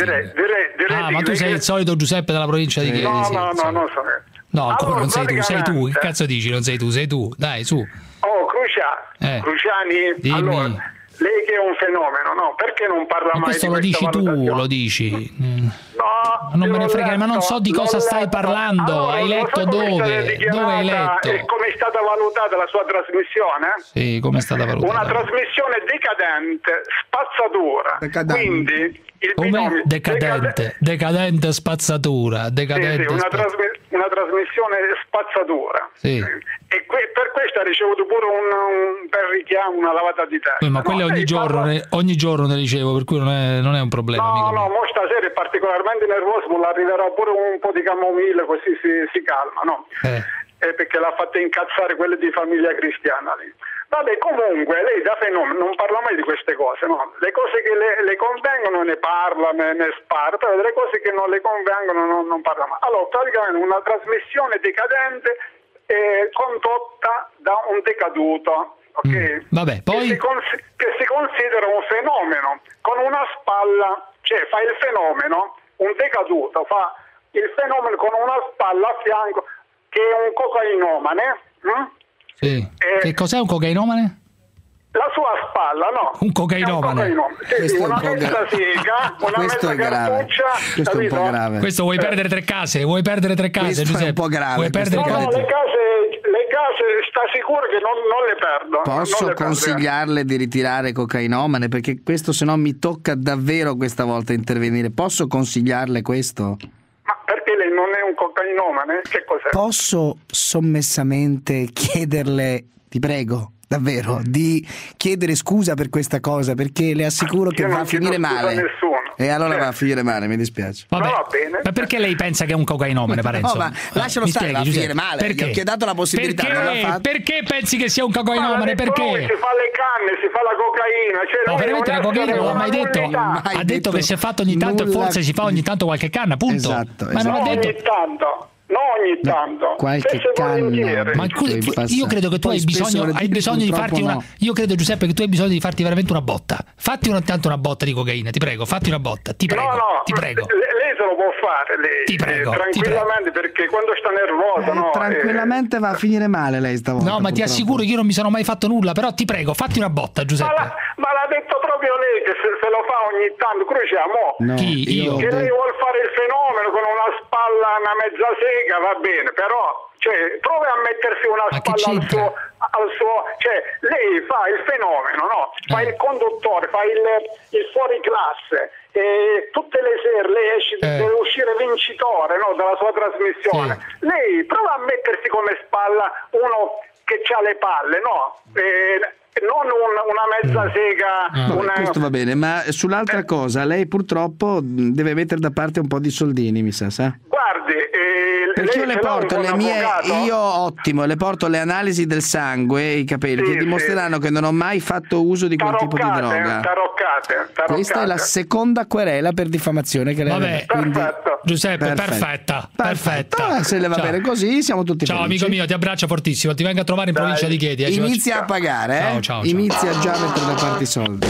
Ah, ma tu sei il solito Giuseppe della provincia di Chieti? No, sì, non sono. No, come non sei tu? Sei tu? Che cazzo dici? Non sei tu, sei tu. Dai, su. Oh, Cruciani, dimmi. Allora, lei che è un fenomeno, no? Perché non parla mai questo di lo dici tu, lo dici. No, non me ne frega, ma non so di cosa stai parlando. Allora, hai letto dove? Dove hai letto? E come è stata valutata la sua trasmissione? Sì, come è stata valutata? Una trasmissione decadente, spazzatura. Quindi il binomio decadente spazzatura, decadente. Sì, una trasmissione spazzatura. Sì. E per questo ha ricevuto pure un bel richiamo, una lavata di testa. Ma quelle ogni giorno ne ricevo, per cui non è un problema. No, mo stasera è particolarmente nervoso, ma arriverà pure un po' di camomilla, così si calma, no? Perché l'ha fatta incazzare quelle di Famiglia Cristiana lì. Vabbè, comunque lei da fenomeno non parla mai di queste cose, no? Le cose che le convengono ne parla, ne spara, però delle cose che non le convengono non parla mai. Allora, praticamente una trasmissione decadente condotta da un decaduto, ok? Vabbè, poi che si considera un fenomeno con una spalla, cioè fa il fenomeno, un decaduto fa il fenomeno con una spalla a fianco, che è un cocainomane. Sì. Che cos'è un cocainomane? La sua spalla, no? Un cocainomane. Sì, una mezza sega, una mezza cartuccia. Questo è un po' grave. Questo vuoi perdere tre case? Vuoi perdere tre case, Giuseppe? È un po' grave. Vuoi perdere le case sta sicuro che non le perdo. Posso consigliarle di ritirare cocainomane? Perché questo se no mi tocca davvero questa volta intervenire. Posso consigliarle questo? Ma perché lei non è un cocainomane? Che cos'è? Posso sommessamente chiederle, ti prego, davvero, di chiedere scusa per questa cosa, perché le assicuro che va a finire male. E allora va a finire male, mi dispiace. Vabbè, va bene. Ma perché lei pensa che è un cocainomane, Parenzo? No, ma lascialo stare, va a finire male. Perché? Gli ho dato la possibilità, perché? Non l'ha fatto. Perché pensi che sia un cocainomane? Perché? Si fa le canne, si fa la cocaina. Cioè no, veramente la cocaina non l'ha mai detto. Ha detto che si è fatto ogni tanto e forse si fa ogni tanto qualche canna, punto. Esatto, ma non ha detto. Ogni tanto. No, ogni tanto. Qualche canna. Ma io credo che tu hai bisogno di farti una. Io credo, Giuseppe, che tu hai bisogno di farti veramente una botta. Fatti tanto una botta di cocaina, ti prego, fatti una botta, ti prego. Ti prego. Lei se lo può fare, lei. Ti prego. Tranquillamente, perché quando sta nervosa, no? Tranquillamente va a finire male lei stavolta. No, ma ti assicuro che io non mi sono mai fatto nulla, però ti prego, fatti una botta, Giuseppe. Ma l'ha detto proprio lei che se lo fa ogni tanto, Cruciamo. No, chi? Io? Che lei vuol fare il fenomeno con una spalla, una mezza sega, va bene, però provi a mettersi una spalla al suo, cioè lei fa il fenomeno, no? Fa il conduttore, fa il fuori classe, e tutte le sere lei deve uscire vincitore, no? Dalla sua trasmissione. Lei prova a mettersi come spalla uno che ha le palle, no? Non una mezza sega. Questo va bene, ma sull'altra cosa lei purtroppo deve mettere da parte un po' di soldini, mi sa. Guardi, perché io le porto le mie, le porto le analisi del sangue e i capelli che dimostreranno che non ho mai fatto uso di quel tipo di droga. Taroccate, Questa è la seconda querela per diffamazione che lei quindi... Giuseppe, perfetta. Se le va bene così siamo tutti felici. Amico mio, ti abbraccio fortissimo, ti vengo a trovare in provincia di Chieti. Inizia a pagare, ciao. Inizia già a mettere da parte i soldi.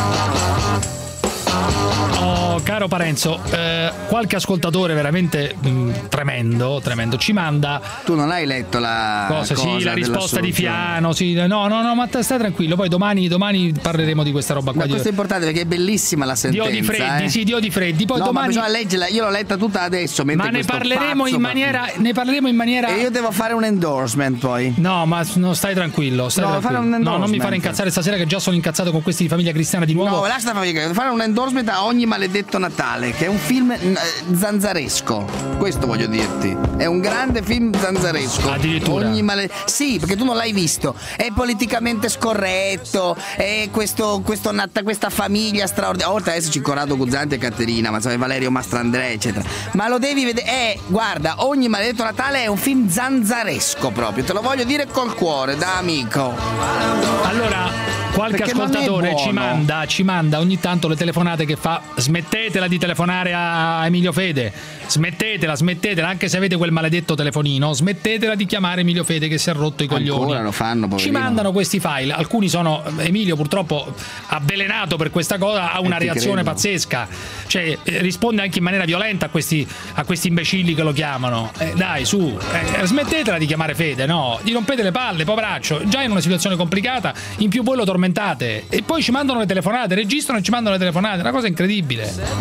Oh, caro Parenzo, qualche ascoltatore veramente tremendo ci manda. Tu non hai letto la cosa sì, la risposta di Fiano, sì. No, ma stai tranquillo, poi domani parleremo di questa roba qua. Questo è importante perché è bellissima la sentenza. Di Odi Freddi, poi domani ma bisogna leggerla, io l'ho letta tutta adesso, ma ne parleremo in maniera e io devo fare un endorsement poi. No, ma no, stai tranquillo. No, non mi fare incazzare stasera che già sono incazzato con questi di Famiglia Cristiana di nuovo. No, lascia fare un endorsement a Ogni maledetto Natale, che è un film zanzaresco. Questo voglio dirti. È un grande film zanzaresco. Addirittura. Sì, perché tu non l'hai visto. È politicamente scorretto. È questa famiglia straordinaria. Oltre ad esserci Corrado Guzzanti e Caterina, ma Valerio Mastrandrea, eccetera. Ma lo devi vedere. Guarda, Ogni maledetto Natale è un film zanzaresco proprio. Te lo voglio dire col cuore, da amico. Allora, qualche ascoltatore ci manda ogni tanto le telefonate che fa. Smettetela di telefonare a Emilio Fede, smettetela, anche se avete quel maledetto telefonino, smettetela di chiamare Emilio Fede che si è rotto i coglioni. Ancora lo fanno, poverino. Ci mandano questi file, alcuni sono, Emilio purtroppo avvelenato per questa cosa, ha una reazione pazzesca, cioè risponde anche in maniera violenta a questi imbecilli che lo chiamano. Dai, su, smettetela di chiamare Fede, no? Gli rompete le palle, poveraccio, già in una situazione complicata, in più voi lo tormentate e poi ci mandano le telefonate, registrano e ci mandano le telefonate, una cosa incredibile.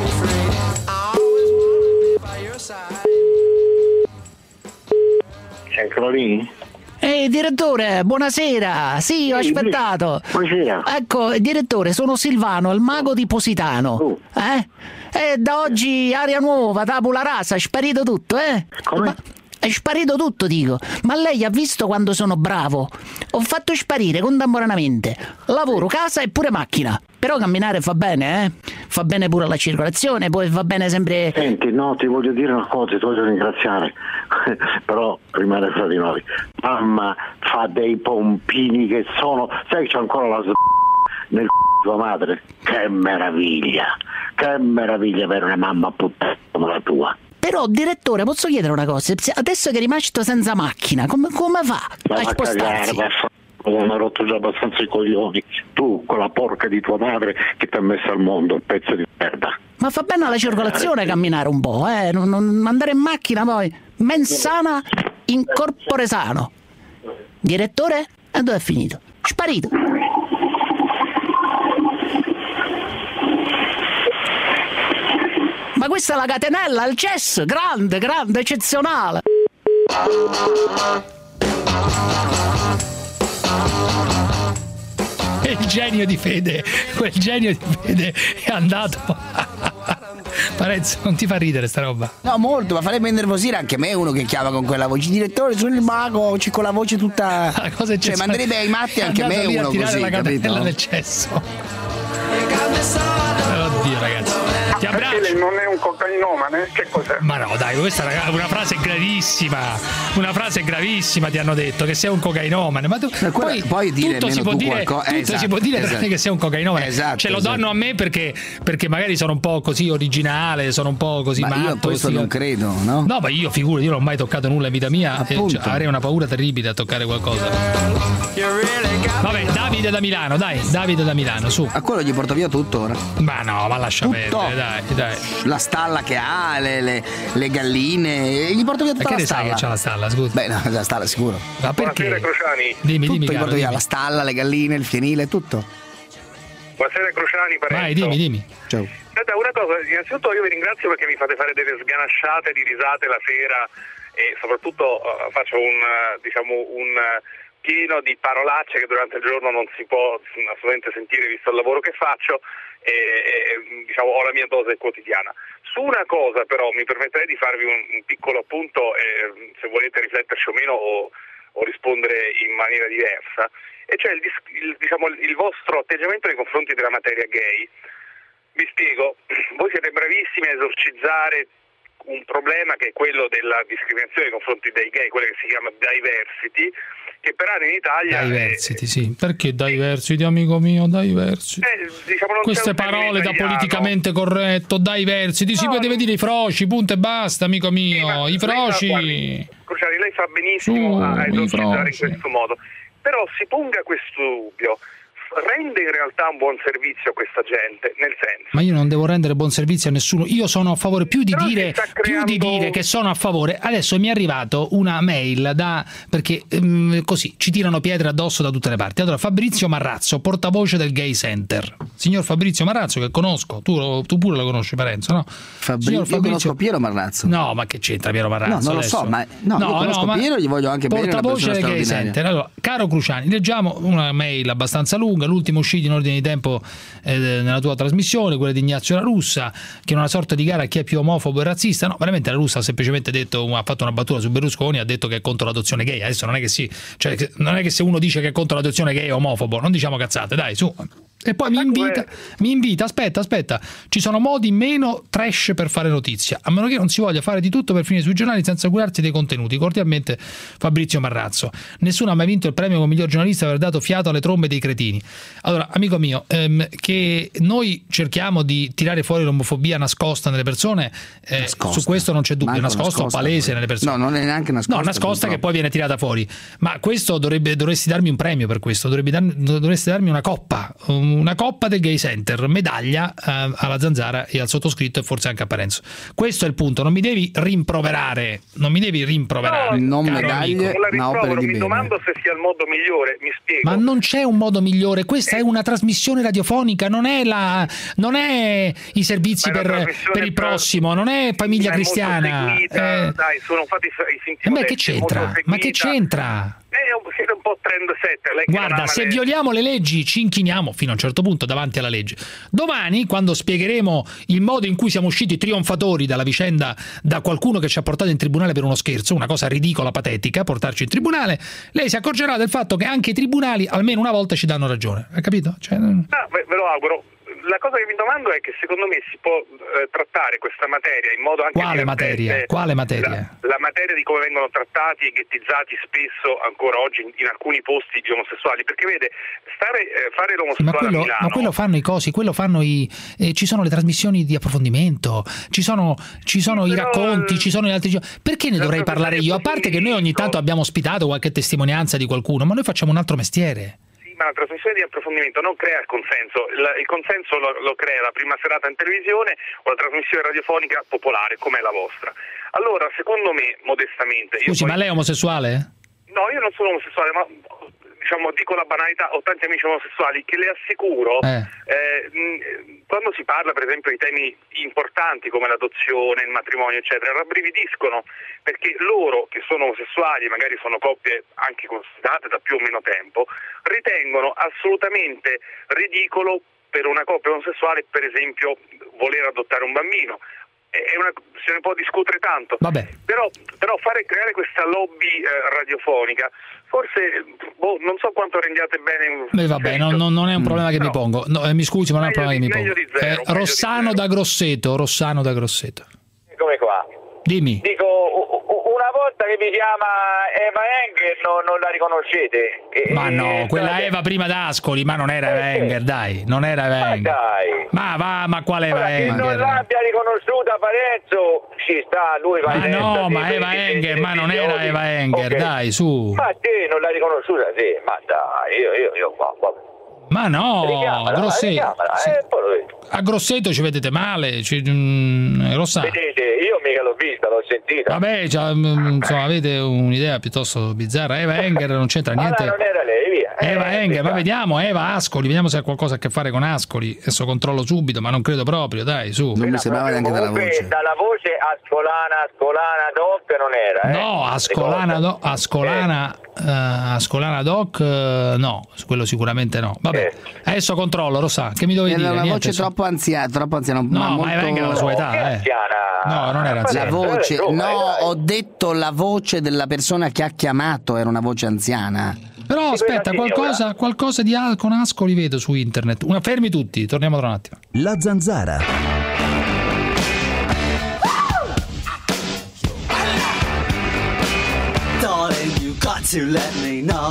C'è ancora lì? Direttore, buonasera. Sì, ho aspettato. Buonasera. Ecco, direttore, sono Silvano, il mago di Positano. Da oggi aria nuova, tabula rasa, è sparito tutto, Come? È sparito tutto, dico. Ma lei ha visto quando sono bravo? Ho fatto sparire contemporaneamente lavoro, casa e pure macchina. Però camminare fa bene, Fa bene pure la circolazione, poi va bene sempre... Senti, no, ti voglio dire una cosa, ti voglio ringraziare, però rimane fra di noi. Mamma fa dei pompini che sono... Sai che c'è ancora la nel tua madre? Che meraviglia avere una mamma puttana come la tua. Però, direttore, posso chiedere una cosa? Adesso che è rimasto senza macchina, come fa a spostarsi? Mi hanno rotto già abbastanza i coglioni. Tu, con la porca di tua madre che ti ha messo al mondo, un pezzo di merda. Ma fa bene alla circolazione camminare un po', non andare in macchina poi. Mens sana in corpore sano. Direttore? E dove è finito? Sparito. Ma questa è la catenella, il cesso, grande, eccezionale. E il genio di Fede, quel genio di Fede è andato. Parenzo, non ti fa ridere sta roba? No, molto, ma farebbe innervosire anche me uno che chiama con quella voce. Direttore, sono il mago, con la voce tutta... Cioè, manderebbe ai matti anche me uno così, la catenella del cesso. Oddio, ragazzi. Ti abbraccio. Non è un cocainomane? Che cos'è? Ma no, dai, questa è una frase gravissima. Una frase gravissima ti hanno detto, che sei un cocainomane. Ma tu puoi dire tutto si può dire, si può dire esatto. Che sei un cocainomane. Esatto, lo danno a me perché magari sono un po' così originale, sono un po' così matto. Io questo non credo, no? No, ma io figurati, io non ho mai toccato nulla in vita mia e avrei una paura terribile a toccare qualcosa. Vabbè, Davide da Milano, dai, Davide da Milano, su. A quello gli porto via tutto ora. Ma no, ma lascia perdere, dai. La stalla che ha, le galline, gli porto via tutta la stalla. Che c'ha la stalla, scusa? Beh, no, la stalla sicuro. Ma perché? Buonasera Crociani. Dimmi, gli caro, porto via la stalla, le galline, il fienile, tutto. Buonasera Crociani, Parenzo. Vai, dimmi. Ciao. Aspetta, una cosa, innanzitutto io vi ringrazio perché mi fate fare delle sganasciate di risate la sera e soprattutto faccio un pieno di parolacce che durante il giorno non si può assolutamente sentire visto il lavoro che faccio e ho la mia dose quotidiana. Su una cosa però mi permetterei di farvi un piccolo appunto se volete rifletterci o meno o rispondere in maniera diversa, e cioè il vostro atteggiamento nei confronti della materia gay. Vi spiego, voi siete bravissimi a esorcizzare un problema che è quello della discriminazione nei confronti dei gay, quella che si chiama diversity, che per anni in Italia diversity, sì. Perché diversity, amico mio? Diversity. Diciamo, queste parole da politicamente corretto, diversity, si poteva dire i froci, punto e basta, amico mio. I froci. Cruciani, lei sa benissimo a esorcizzare in questo modo, però si ponga questo dubbio. Rende in realtà un buon servizio a questa gente, nel senso. Ma io non devo rendere buon servizio a nessuno, io sono a favore, più di dire che sono a favore. Adesso mi è arrivato una mail perché così ci tirano pietre addosso da tutte le parti. Allora, Fabrizio Marrazzo, portavoce del Gay Center. Signor Fabrizio Marrazzo, che conosco, tu pure lo conosci, Parenzo, no? Io conosco Piero Marrazzo. No, ma che c'entra Piero Marrazzo? No, non lo so, ma io conosco Piero, gli voglio anche bene, portavoce del Gay Center. Allora, caro Cruciani, leggiamo una mail abbastanza lunga, l'ultima uscita in ordine di tempo nella tua trasmissione, quella di Ignazio La Russa, che è una sorta di gara a chi è più omofobo e razzista. No, veramente La Russa ha semplicemente ha fatto una battuta su Berlusconi, ha detto che è contro l'adozione gay. Adesso non è che se uno dice che è contro l'adozione gay è omofobo, non diciamo cazzate, dai, su. E poi mi invita, aspetta, ci sono modi meno trash per fare notizia, a meno che non si voglia fare di tutto per finire sui giornali senza curarsi dei contenuti. Cordialmente Fabrizio Marrazzo. Nessuno ha mai vinto il premio come miglior giornalista per aver dato fiato alle trombe dei cretini. Allora, amico mio, che noi cerchiamo di tirare fuori l'omofobia nascosta nelle persone, su questo non c'è dubbio, nascosta o palese nelle persone. No, non è neanche nascosta. No, nascosta che poi viene tirata fuori. Ma questo dovresti darmi un premio per questo, dovresti darmi una coppa del Gay Center, medaglia alla Zanzara e al sottoscritto e forse anche a Parenzo. Questo è il punto, non mi devi rimproverare. No, non medaglie, ma opere di bene. Mi domando se sia il modo migliore, mi spiego. Ma non c'è un modo migliore, questa è una trasmissione radiofonica, non è i servizi per il prossimo, non è Famiglia Cristiana. Dai, sono fatti i finti. Ma che c'entra? Siete un po' trendsetter. Guarda, se violiamo le leggi ci inchiniamo fino a un certo punto davanti alla legge. Domani, quando spiegheremo il modo in cui siamo usciti trionfatori dalla vicenda, da qualcuno che ci ha portato in tribunale per uno scherzo, una cosa ridicola, patetica, portarci in tribunale, lei si accorgerà del fatto che anche i tribunali almeno una volta ci danno ragione. Hai capito? Ve lo auguro. La cosa che mi domando è che secondo me si può trattare questa materia in modo anche Quale materia? La materia di come vengono trattati e ghettizzati spesso ancora oggi in alcuni posti gli omosessuali, perché vede, fare l'omosessuale a Milano... Ma quello fanno i cosi, ci sono le trasmissioni di approfondimento, ci sono i racconti, ci sono gli altri... Perché ne dovrei parlare io? A parte che noi ogni tanto abbiamo ospitato qualche testimonianza di qualcuno, ma noi facciamo un altro mestiere. Ma la trasmissione di approfondimento non crea il consenso, il consenso lo crea la prima serata in televisione o la trasmissione radiofonica popolare come la vostra. Allora, secondo me, modestamente... Scusi, ma lei è omosessuale? No, io non sono omosessuale, ma dico la banalità, ho tanti amici omosessuali che le assicuro, quando si parla per esempio di temi importanti come l'adozione, il matrimonio eccetera, rabbrividiscono, perché loro che sono omosessuali, magari sono coppie anche considerate da più o meno tempo, ritengono assolutamente ridicolo per una coppia omosessuale per esempio voler adottare un bambino. Se ne può discutere tanto. Però creare questa lobby radiofonica forse non so quanto rendiate bene. Non è un problema che mi pongo. Mi scusi, ma non è un problema che mi pongo. Rossano da Grosseto. Come qua? Dimmi. Dico, una volta che vi chiama Eva Enger non la riconoscete? Ma no, quella Eva prima d'Ascoli, ma non era Eva Enger, dai, non era Eva Enger. Ma quale Eva Enger? Che non l'abbia riconosciuta Parenzo, ci sta, lui va in ma Eva Enger, ma non era Eva Enger, dai, su. Ma te non l'ha riconosciuta, sì, ma dai, io qua. Ma no, Grosseto. A Grosseto ci vedete male, Rossano. Vedete, io mica l'ho vista, l'ho sentita. Vabbè, insomma, avete un'idea piuttosto bizzarra. Eva Enger non c'entra niente. Non era lei, via. Eva Enger, ma vediamo, Eva Ascoli, vediamo se ha qualcosa a che fare con Ascoli. Adesso controllo subito, ma non credo proprio, dai, su. Non mi sembrava neanche dalla voce. Dalla voce Ascolana Doc non era, No, Ascolana Doc no, quello sicuramente no. Vabbè, adesso controllo, Rosa, che mi dovevi dire? Era una voce troppo anziana. No, ma Eva Enger alla sua età, No, non era anziana. La voce, ho detto la voce della persona che ha chiamato era una voce anziana. Però aspetta, qualcosa di con Ascoli vedo su internet. Fermi tutti, torniamo tra un attimo. La Zanzara. to let me know.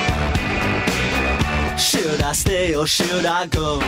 Should I stay or should I go?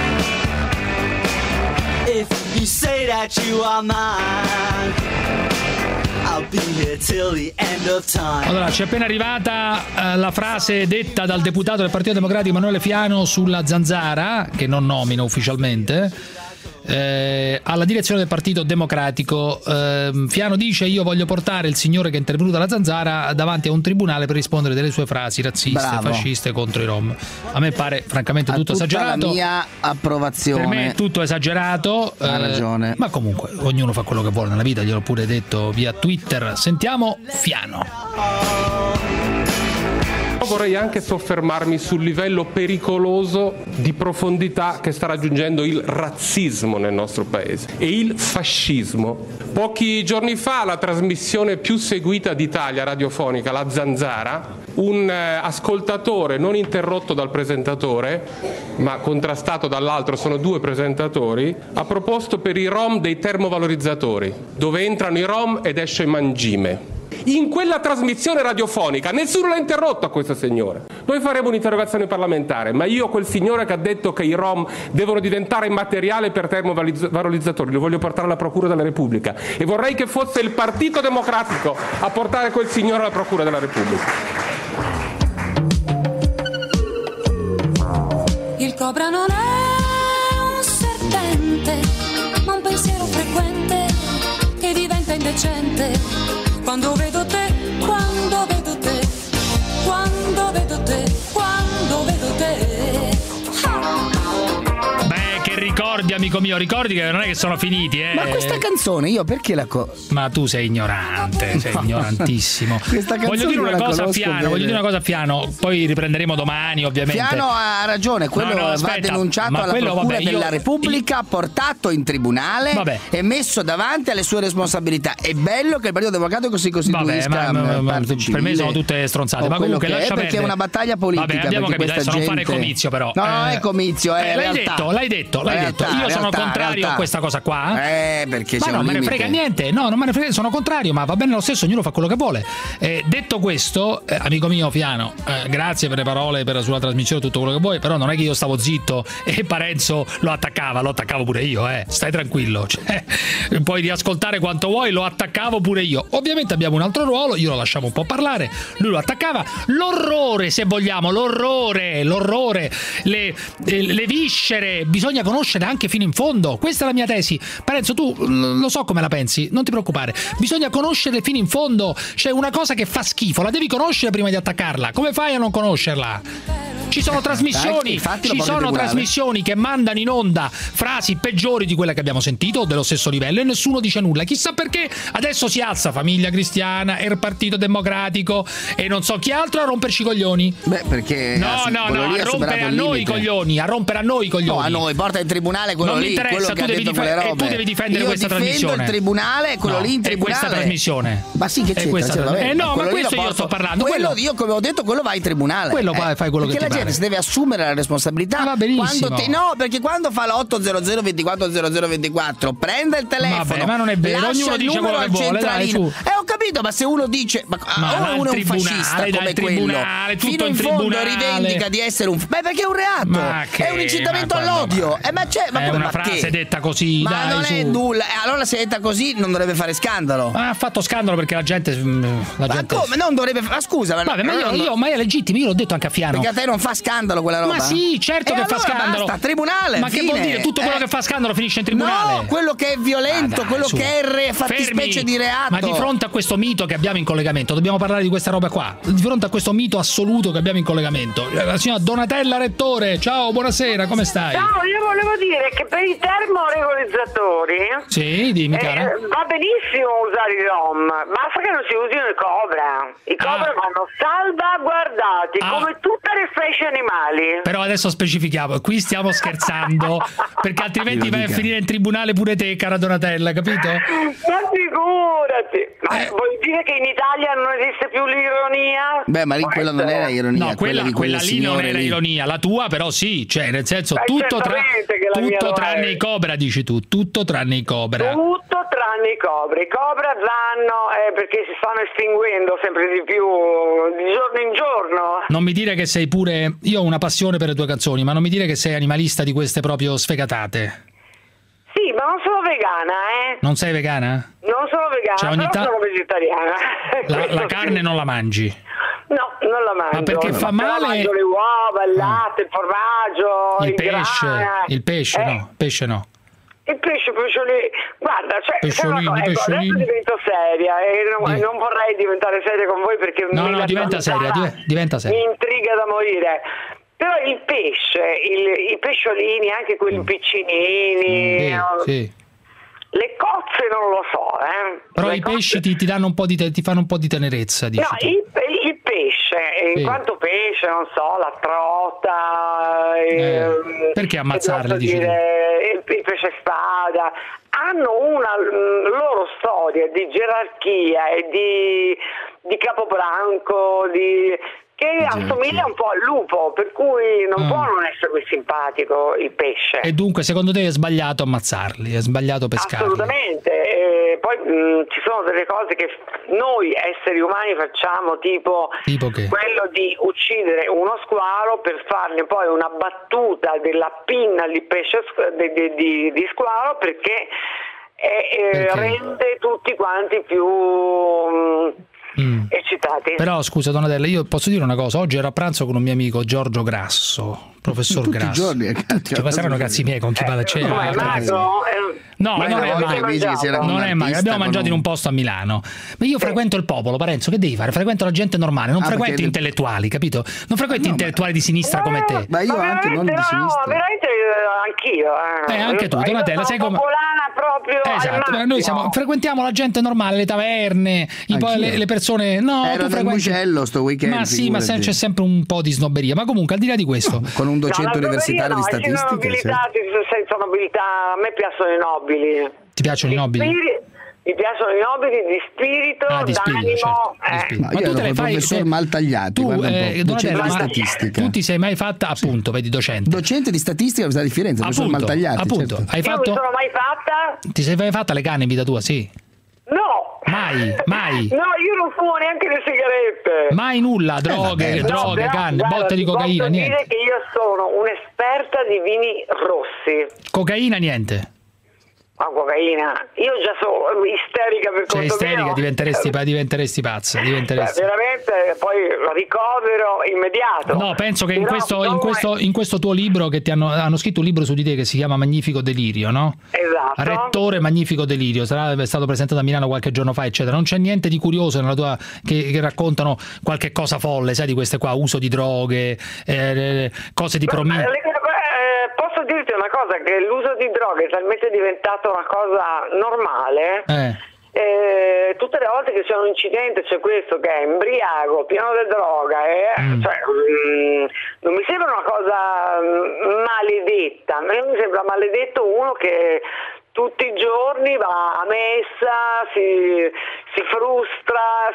If you say that you are mine, I'll be here till the end of time. Allora, ci è appena arrivata la frase detta dal deputato del Partito Democratico Emanuele Fiano sulla Zanzara, che non nomina ufficialmente, alla direzione del Partito Democratico. Fiano dice: io voglio portare il signore che è intervenuto alla Zanzara davanti a un tribunale per rispondere delle sue frasi razziste, fasciste contro i Rom. A me pare francamente tutto esagerato. La mia approvazione. Per me è tutto esagerato. Ha ragione. Ma comunque ognuno fa quello che vuole nella vita, gliel'ho pure detto via Twitter. Sentiamo Fiano. Vorrei anche soffermarmi sul livello pericoloso di profondità che sta raggiungendo il razzismo nel nostro paese e il fascismo. Pochi giorni fa la trasmissione più seguita d'Italia radiofonica, La Zanzara, un ascoltatore non interrotto dal presentatore ma contrastato dall'altro, sono due presentatori, ha proposto per i Rom dei termovalorizzatori dove entrano i Rom ed esce mangime. In quella trasmissione radiofonica nessuno l'ha interrotto a questo signore. Noi faremo un'interrogazione parlamentare, ma io quel signore che ha detto che i Rom devono diventare materiale per termovalorizzatori lo voglio portare alla Procura della Repubblica e vorrei che fosse il Partito Democratico a portare quel signore alla Procura della Repubblica. Il cobra non è un serpente, ma un pensiero frequente che diventa indecente. Quando vedo te, quando vedo te, quando vedo te, quando vedo te. Beh, che ricordi, amico mio, ricordi che non è che sono finiti, Ma questa canzone io perché la Ma tu sei ignorante, sei ignorantissimo. Voglio dire una cosa a Fiano, poi riprenderemo domani, ovviamente. Fiano ha ragione, quello va denunciato alla Procura della Repubblica, portato in tribunale e messo davanti alle sue responsabilità. È bello che il Partito Democratico si costituisca per me sono tutte stronzate, ma comunque lascia perché è una battaglia politica. Abbiamo capito, adesso non fare comizio però. No, non è comizio, è l'hai detto. Io sono contrario a questa cosa qua. Perché ma c'è non me ne frega niente. No, non me ne frega, sono contrario, ma va bene lo stesso, ognuno fa quello che vuole. Detto questo, amico mio Fiano, grazie per le parole, per la sua trasmissione, tutto quello che vuoi, però non è che io stavo zitto e Parenzo lo attaccavo pure io, stai tranquillo, puoi riascoltare quanto vuoi, lo attaccavo pure io. Ovviamente abbiamo un altro ruolo, io lo lasciavo un po' parlare, lui lo attaccava. L'orrore, se vogliamo, l'orrore, le viscere bisogna conoscere anche fino in fondo. Questa è la mia tesi. Parenzo, tu lo so come la pensi, non ti preoccupare, bisogna conoscere fino in fondo. C'è una cosa che fa schifo, la devi conoscere prima di attaccarla. Come fai a non conoscerla? Ci sono trasmissioni che mandano in onda frasi peggiori di quelle che abbiamo sentito, dello stesso livello, e nessuno dice nulla. Chissà perché adesso si alza Famiglia Cristiana e il Partito Democratico e non so chi altro a romperci i coglioni. Perché a rompere a noi i coglioni. No, a noi, porta in tribunale quello non lì. Non mi interessa, tu devi difendere questa trasmissione. Io difendo il tribunale, quello lì in tribunale. Questa trasmissione. Ma sì, che c'è? No, ma questo io sto parlando. Quello io, come ho detto, quello va in tribunale. Quello fai quello che ti pare. La gente si deve assumere la responsabilità. Va benissimo. No, perché quando fa l'800 24 0024 prende il telefono. Vabbè, ma non è vero, ognuno dice quello che vuole, dai, su. Ho capito, ma se uno dice uno è un fascista come quello, fino in fondo rivendica di essere un perché è un reato, è un incitamento all'odio. È una frase detta così, ma non è nulla. Allora se è detta così non dovrebbe fare scandalo. Ha fatto scandalo perché la gente ma come? Non dovrebbe scusa, ma è legittimo, io l'ho detto anche a Fiano. Perché a te non fa scandalo quella roba? Ma sì, certo che fa scandalo. Basta, tribunale. Ma che vuol dire? Tutto quello che fa scandalo finisce in tribunale? No, quello che è violento, quello che è fattispecie di reato. Ma di fronte a questo mito che abbiamo in collegamento, dobbiamo parlare di questa roba qua. Di fronte a questo mito assoluto che abbiamo in collegamento, la signora Donatella Rettore, ciao, buonasera, come stai? Ciao, io volevo dire che per i termoregolizzatori dimmi, cara. Va benissimo usare i ROM, basta che non si usino i Cobra. I Cobra vanno salvaguardati come tutte le specie animali. Però adesso specifichiamo, qui stiamo scherzando perché altrimenti vai a finire in tribunale pure te, cara Donatella, capito? Ma figurati. Ma vuol dire che in Italia non esiste più l'ironia? Beh, ma lì quella non era ironia. No, quella lì non era ironia. La tua però sì, cioè nel senso tutto tranne i Cobra, dici tu, tutto tranne i Cobra. Tutto tranne i i cobra vanno perché si stanno estinguendo sempre di più di giorno in giorno. Non mi dire che sei pure, io ho una passione per le tue canzoni, ma non mi dire che sei animalista di queste proprio sfegatate. Sì, ma non sono vegana, Non sei vegana? Non sono vegana, cioè, però sono vegetariana. La carne non la mangi? No, non la mangio. Ma perché fa male? Mangio le uova, il latte, il formaggio, il pesce, grana. Il pesce no, pesce no. Il pesce, guarda, adesso divento seria e non vorrei diventare seria con voi perché diventa seria. Mi intriga da morire. Però il pesce, i pesciolini, anche quelli piccinini, sì. Le cozze non lo so, Però i pesci ti danno un po' ti fanno un po' di tenerezza, dici. No, il pesce, in quanto pesce, non so, la trota, perché ammazzarli, dici? Il pesce spada hanno una loro storia di gerarchia e di capobranco, che assomiglia un po' al lupo, per cui non può non essermi simpatico il pesce. E dunque secondo te è sbagliato ammazzarli, è sbagliato pescarli? Assolutamente, poi ci sono delle cose che noi esseri umani facciamo, tipo che? Quello di uccidere uno squalo per farne poi una battuta della pinna di pesce di squalo perché rende tutti quanti più eccitati. Però scusa Donatella, io posso dire una cosa, oggi ero a pranzo con un mio amico Giorgio Grasso, professor tutti Grasso. I giorni, ma saranno cazzi miei con chi va da cena. Non è magro? No, non è magro, abbiamo mangiato in un posto a Milano. Ma io frequento il popolo, Parenzo, che devi fare? Frequento la gente normale, non frequenti intellettuali, capito? Non frequenti intellettuali di sinistra come te. Ma io anche non di sinistra. Veramente anch'io. Anche tu, Donatella, sei come proprio. Esatto, noi frequentiamo la gente normale, le taverne, le persone. No, ero nel Mugello sto weekend. Ma sì, ma c'è sempre un po' di snobberia. Ma comunque, al di là di questo, con un docente universitario di statistica. Senza nobiltà, a me piacciono i nobili. Ti piacciono i nobili? Mi piacciono i nobili di spirito, d'animo. Certo. Ma io ero il professor Maltagliati, docente di statistica. Tu ti sei mai fatta, appunto, vedi, docente. Docente di statistica, questa differenza, professor Maltagliati. Appunto, certo. hai fatto. Io mi sono mai fatta? Ti sei mai fatta le canne in vita tua, sì? No. Mai? No, io non fumo neanche le sigarette. Mai nulla, droghe, canne, botte di cocaina, niente. Posso dire che io sono un'esperta di vini rossi. Cocaina, niente. Ma cocaina, io già sono isterica per conto mio. Sei isterica, diventeresti pazza, veramente, poi ricovero immediato. No, penso che in questo tuo libro, che hanno scritto un libro su di te che si chiama Magnifico Delirio, no? Esatto. Rettore Magnifico Delirio, è stato presentato a Milano qualche giorno fa, eccetera. Non c'è niente di curioso nella tua che raccontano qualche cosa folle, sai, di queste qua, uso di droghe, cose di Posso dirti una cosa, che l'uso di droghe è talmente diventato una cosa normale, tutte le volte che c'è un incidente, c'è questo che è embriaco, pieno di droga, non mi sembra una cosa maledetta, a me mi sembra maledetto uno che tutti i giorni va a messa, si frustra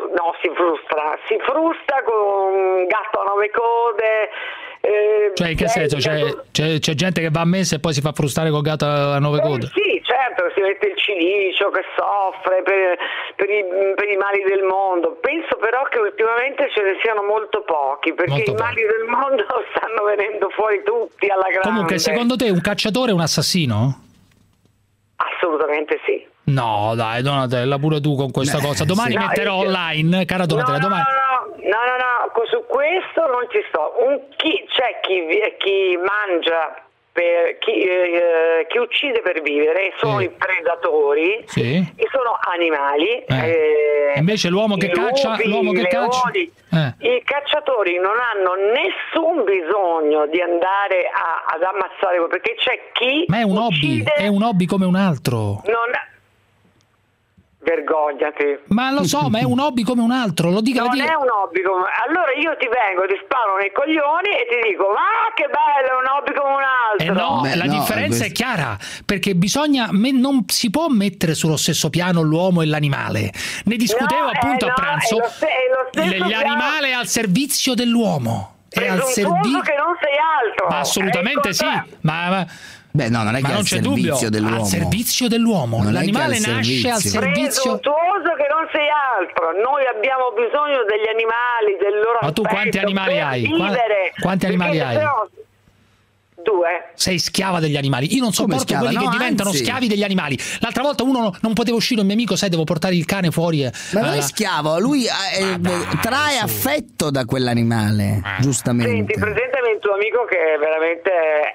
con un gatto a 9 code. Cioè, in che senso? C'è gente che va a messa e poi si fa frustare col gatto a 9 code? Sì, certo, si mette il cilicio, che soffre per i mali del mondo. Penso però che ultimamente ce ne siano molto pochi, perché i mali del mondo stanno venendo fuori tutti alla grande. Comunque, secondo te un cacciatore è un assassino? Assolutamente sì. No, dai, Donatella, pure tu con questa cosa. Domani metterò online, cara Donatella, domani. No, su questo non ci sto. C'è chi mangia, chi uccide per vivere, sono i predatori, e sono animali. Invece l'uomo che caccia, i cacciatori non hanno nessun bisogno di andare ad ammazzare, perché c'è chi ma è un uccide, hobby, è un hobby come un altro. Vergognati. Ma lo so, ma è un hobby come un altro, lo dica. Non è un hobby come. Allora io ti vengo, ti sparo nei coglioni e ti dico: ma che bello, è un hobby come un altro. La differenza è chiara, perché non si può mettere sullo stesso piano l'uomo e l'animale. Ne discutevo appunto a pranzo. L'animale è al servizio dell'uomo. È al servizio che non sei altro. Ma assolutamente sì. Ma Beh, no, non è che è al servizio dell'uomo. Al servizio dell'uomo. L'animale nasce al servizio. Presuntuoso che non sei altro. Noi abbiamo bisogno degli animali, del loro Ma tu quanti animali hai? Quanti animali hai? 2. Sei schiava degli animali. Io non sopporto quelli che diventano schiavi degli animali. L'altra volta uno non poteva uscire, un mio amico, sai, devo portare il cane fuori. Ma non è schiavo, lui trae affetto da quell'animale, giustamente. Senti, presentami il tuo amico che veramente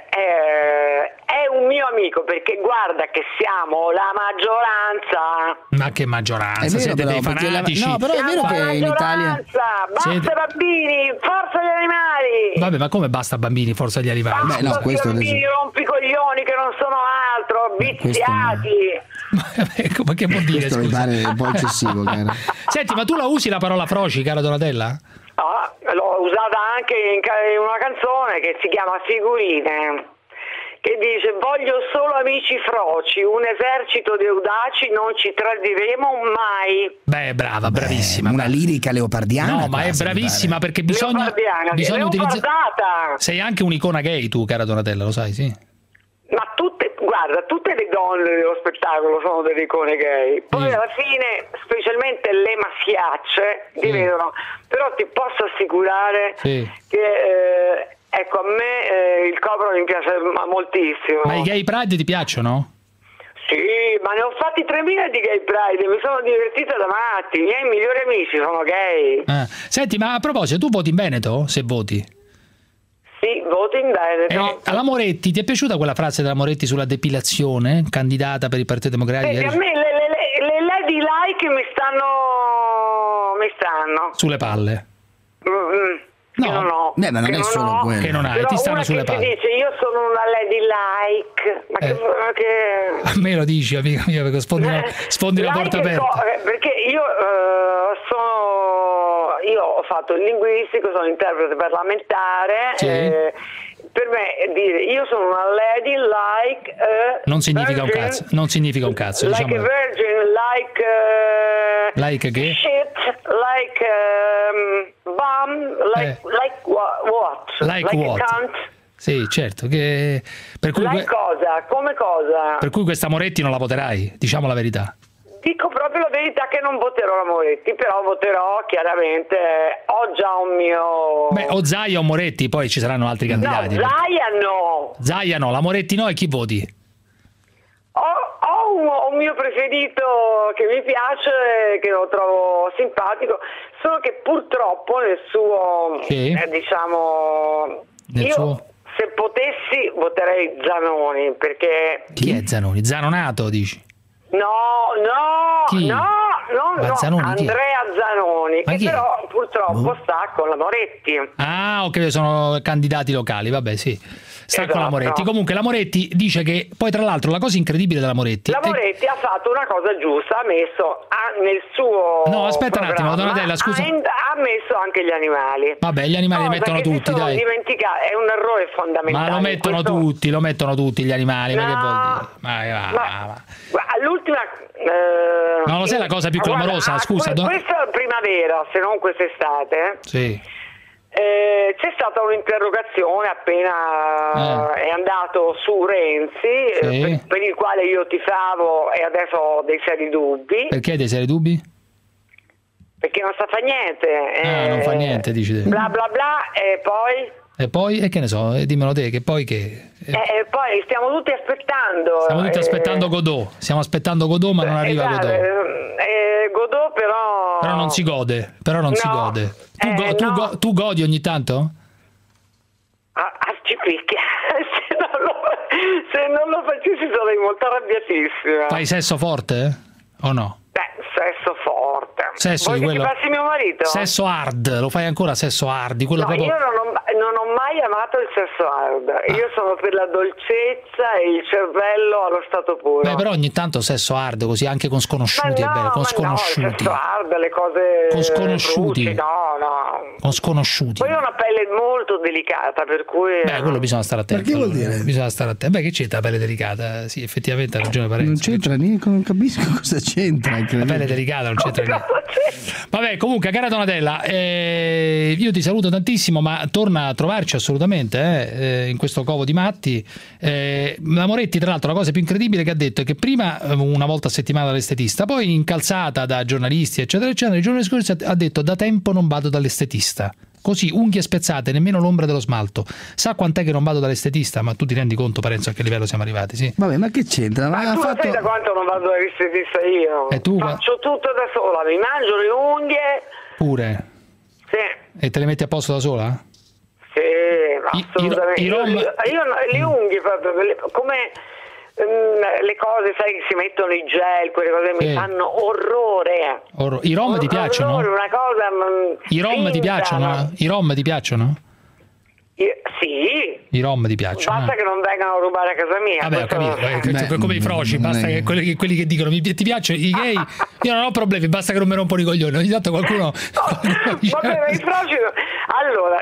è un mio amico, perché guarda che siamo la maggioranza. Ma che maggioranza? Siete dei fanatici. No, però è vero che in Italia basta bambini, forza gli animali. Vabbè, ma come basta bambini, forza gli animali? Basta, no, questo bambini rompicoglioni che non sono altro, viziati. Ma che vuol dire? Questo mi pare un po' eccessivo, cara. Senti, ma tu la usi la parola froci, cara Donatella? L'ho usata anche in una canzone che si chiama Figurine, che dice: voglio solo amici froci, un esercito di audaci, non ci tradiremo mai. Beh, brava, bravissima. Una lirica leopardiana. No, ma è bravissima, perché bisogna utilizzare. Sei anche un'icona gay tu, cara Donatella, lo sai, sì? Ma tutte le donne dello spettacolo sono delle icone gay. Poi alla fine, specialmente le maschiacce, ti vedono. Però ti posso assicurare che ecco, a me il cobra mi piace moltissimo. Ma i gay pride ti piacciono? Sì, ma ne ho fatti 3.000 di gay pride, mi sono divertita da matti, i miei migliori amici sono gay. Senti, ma a proposito, tu voti in Veneto? Se voti? Sì, voto in Veneto. Alla Moretti, ti è piaciuta quella frase della Moretti sulla depilazione, candidata per il Partito Democratico? A me le lady like mi stanno sulle palle. No, ma non è solo quello. Che non hai, ti stanno sulle palle. Ti dice io sono una lady like, ma che... A me lo dici, amica mia, perché sfondi la porta aperta. Perché io ho fatto il linguistico, sono interprete parlamentare. Per me dire io sono una lady like non significa virgin, un cazzo, non signifa un cazzo, like diciamo. A virgin, like che? Shit, like bum, like what? Like what? A cunt. Sì, certo, che per cui cosa? Come cosa? Per cui questa Moretti non la voterai, diciamo la verità. Dico proprio la verità che non voterò la Moretti, però voterò chiaramente, ho già un mio... Beh, o Zaia o Moretti, poi ci saranno altri candidati. No, Zaia no, la Moretti no, e chi voti? Ho un mio preferito che mi piace, che lo trovo simpatico, solo che purtroppo nel suo, diciamo... Se potessi voterei Zanoni, perché... Chi è Zanoni? Zanonato, dici? No, Andrea Zanoni, che però purtroppo sta con la Moretti. Ah, ok, sono candidati locali, vabbè, sì. Sta con la Moretti. Comunque la Moretti dice che, poi tra l'altro la cosa incredibile della Moretti... La Moretti ha fatto una cosa giusta, ha messo nel suo... No, aspetta un attimo, Donatella, scusa. Ha messo anche gli animali. Vabbè, gli animali li mettono tutti, dai. È un errore fondamentale. Ma lo mettono tutti gli animali, ma che vuol dire? Ma. All'ultima... non lo sai la cosa più clamorosa, scusa. Questa primavera, se non quest'estate... Sì. C'è stata un'interrogazione appena è andato su Renzi, per il quale io tifavo e adesso ho dei seri dubbi. Perché hai dei seri dubbi? Perché non sta fa niente. Non fa niente, dici te. Bla bla bla, e poi... E poi? E che ne so, dimmelo te, che poi che... poi stiamo tutti aspettando. Stiamo tutti aspettando Godot. Stiamo aspettando Godot, ma non arriva Godot. Godot però... Però non si gode. Si gode. Tu godi ogni tanto? Ci picchia. Se non lo facessi sarei molto arrabbiatissima. Fai sesso forte? O no? Beh, sesso forte. Sesso Vuoi di quello... che ti passi mio marito? Sesso hard, lo fai ancora sesso hard? Di quello proprio... Io non ho mai amato il sesso hard. Io sono per la dolcezza e il cervello allo stato puro. Beh, però ogni tanto sesso hard, così anche con sconosciuti è bello, con sconosciuti. No, il sesso hard, le cose con sconosciuti. Bruci, no. Con sconosciuti. Poi ho una pelle molto delicata, per cui... Beh, quello bisogna stare attenti. Perché vuol dire? Bisogna stare attenti. Beh, che c'entra la pelle delicata? Sì, effettivamente ha ragione Parenzo. Non c'entra niente, non capisco cosa c'entra. La pelle delicata non c'entra niente. Vabbè, comunque, cara Donatella, io ti saluto tantissimo, ma torna a trovarci assolutamente, in questo covo di matti. La Moretti, tra l'altro, la cosa più incredibile che ha detto è che prima una volta a settimana dall'estetista, poi incalzata da giornalisti eccetera eccetera, i giorni scorsi ha detto da tempo non vado dall'estetista. Così, unghie spezzate, nemmeno l'ombra dello smalto. Sa quant'è che non vado dall'estetista? Ma tu ti rendi conto, Parenzo, a che livello siamo arrivati? Sì. Vabbè, ma che c'entra? Ma tu sai da quanto non vado dall'estetista io? E tu? Faccio tutto da sola, mi mangio le unghie. Pure? Sì. E te le metti a posto da sola? Sì, assolutamente. Io le unghie proprio, come le cose, sai, che si mettono i gel, quelle cose mi fanno orrore. I rom ti piacciono? Una cosa I rom ti piacciono? I rom ti piacciono? Sì. I rom ti piacciono? Basta che non vengano a rubare a casa mia. Vabbè, ho capito. Come i froci, basta che quelli che dicono ti piacciono i gay, io non ho problemi, basta che non mi rompono i coglioni. Ogni tanto qualcuno dice, vabbè, ma i froci allora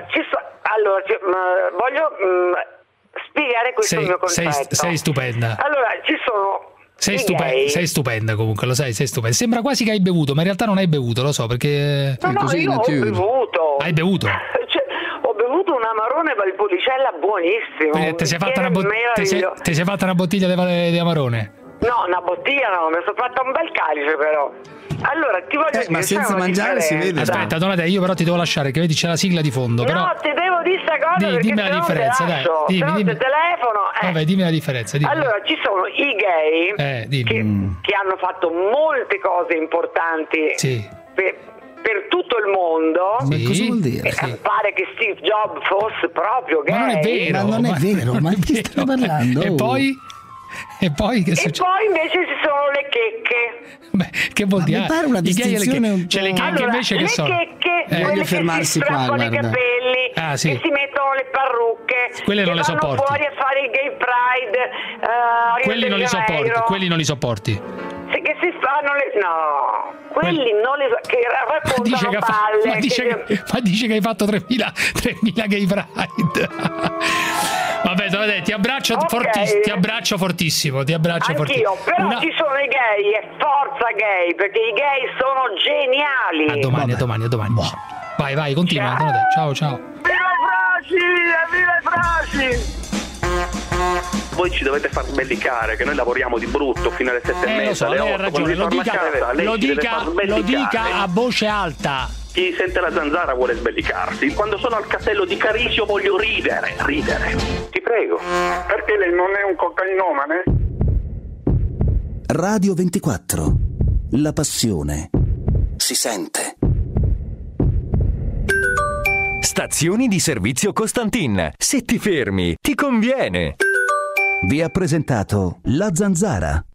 voglio spiegare questo mio concetto. Sei stupenda. Allora, ci sono sei stupenda comunque, lo sai, sei stupenda. Sembra quasi che hai bevuto, ma in realtà non hai bevuto, lo so, perché no, io ho bevuto. Hai bevuto? Ho bevuto un amarone valpolicella buonissimo. Ti sei fatta una bottiglia di amarone? No, una bottiglia no, mi sono fatta un bel calice però. Allora, ti voglio dire, ma senza mangiare si vede. Aspetta, Donatella, io però ti devo lasciare, che vedi c'è la sigla di fondo. Però no, ti devo dire sta cosa perché dimmi la differenza, dai. Dimmi. Telefono. Vabbè, dimmi la differenza. Dimmi. Allora, ci sono i gay che hanno fatto molte cose importanti per tutto il mondo. Ma cosa vuol dire? Pare che Steve Jobs fosse proprio gay. Ma non è vero. Ma non è vero, ma di chi stiamo parlando? E poi che succede? E poi invece ci sono le checche. Beh, che vuol dire? Mi pare una distinzione c'è le checche invece che sono? Le checche, quelle che si strappano i capelli, che si mettono le parrucche, quelle non le sopporti. Fuori a fare il gay pride. Quelli non li sopporti. Che si fanno quelli non li che raccontano palle. Ma dice che hai fatto 3.000 gay pride. Vabbè, ti abbraccio fortissimo. Anch'io, però ci sono i gay, e forza gay, perché i gay sono geniali. A domani. Vai, continua. Ciao. Viva i Fraci! Voi ci dovete far sbellicare, che noi lavoriamo di brutto fino alle 7:30, alle 8. Ragione, lo dica a voce alta. Chi sente la zanzara vuole sbellicarsi. Quando sono al castello di Carisio voglio ridere. Ti prego. Perché lei non è un cocainomane? Radio 24. La passione si sente. Stazioni di servizio Costantin. Se ti fermi, ti conviene. Vi ha presentato La Zanzara.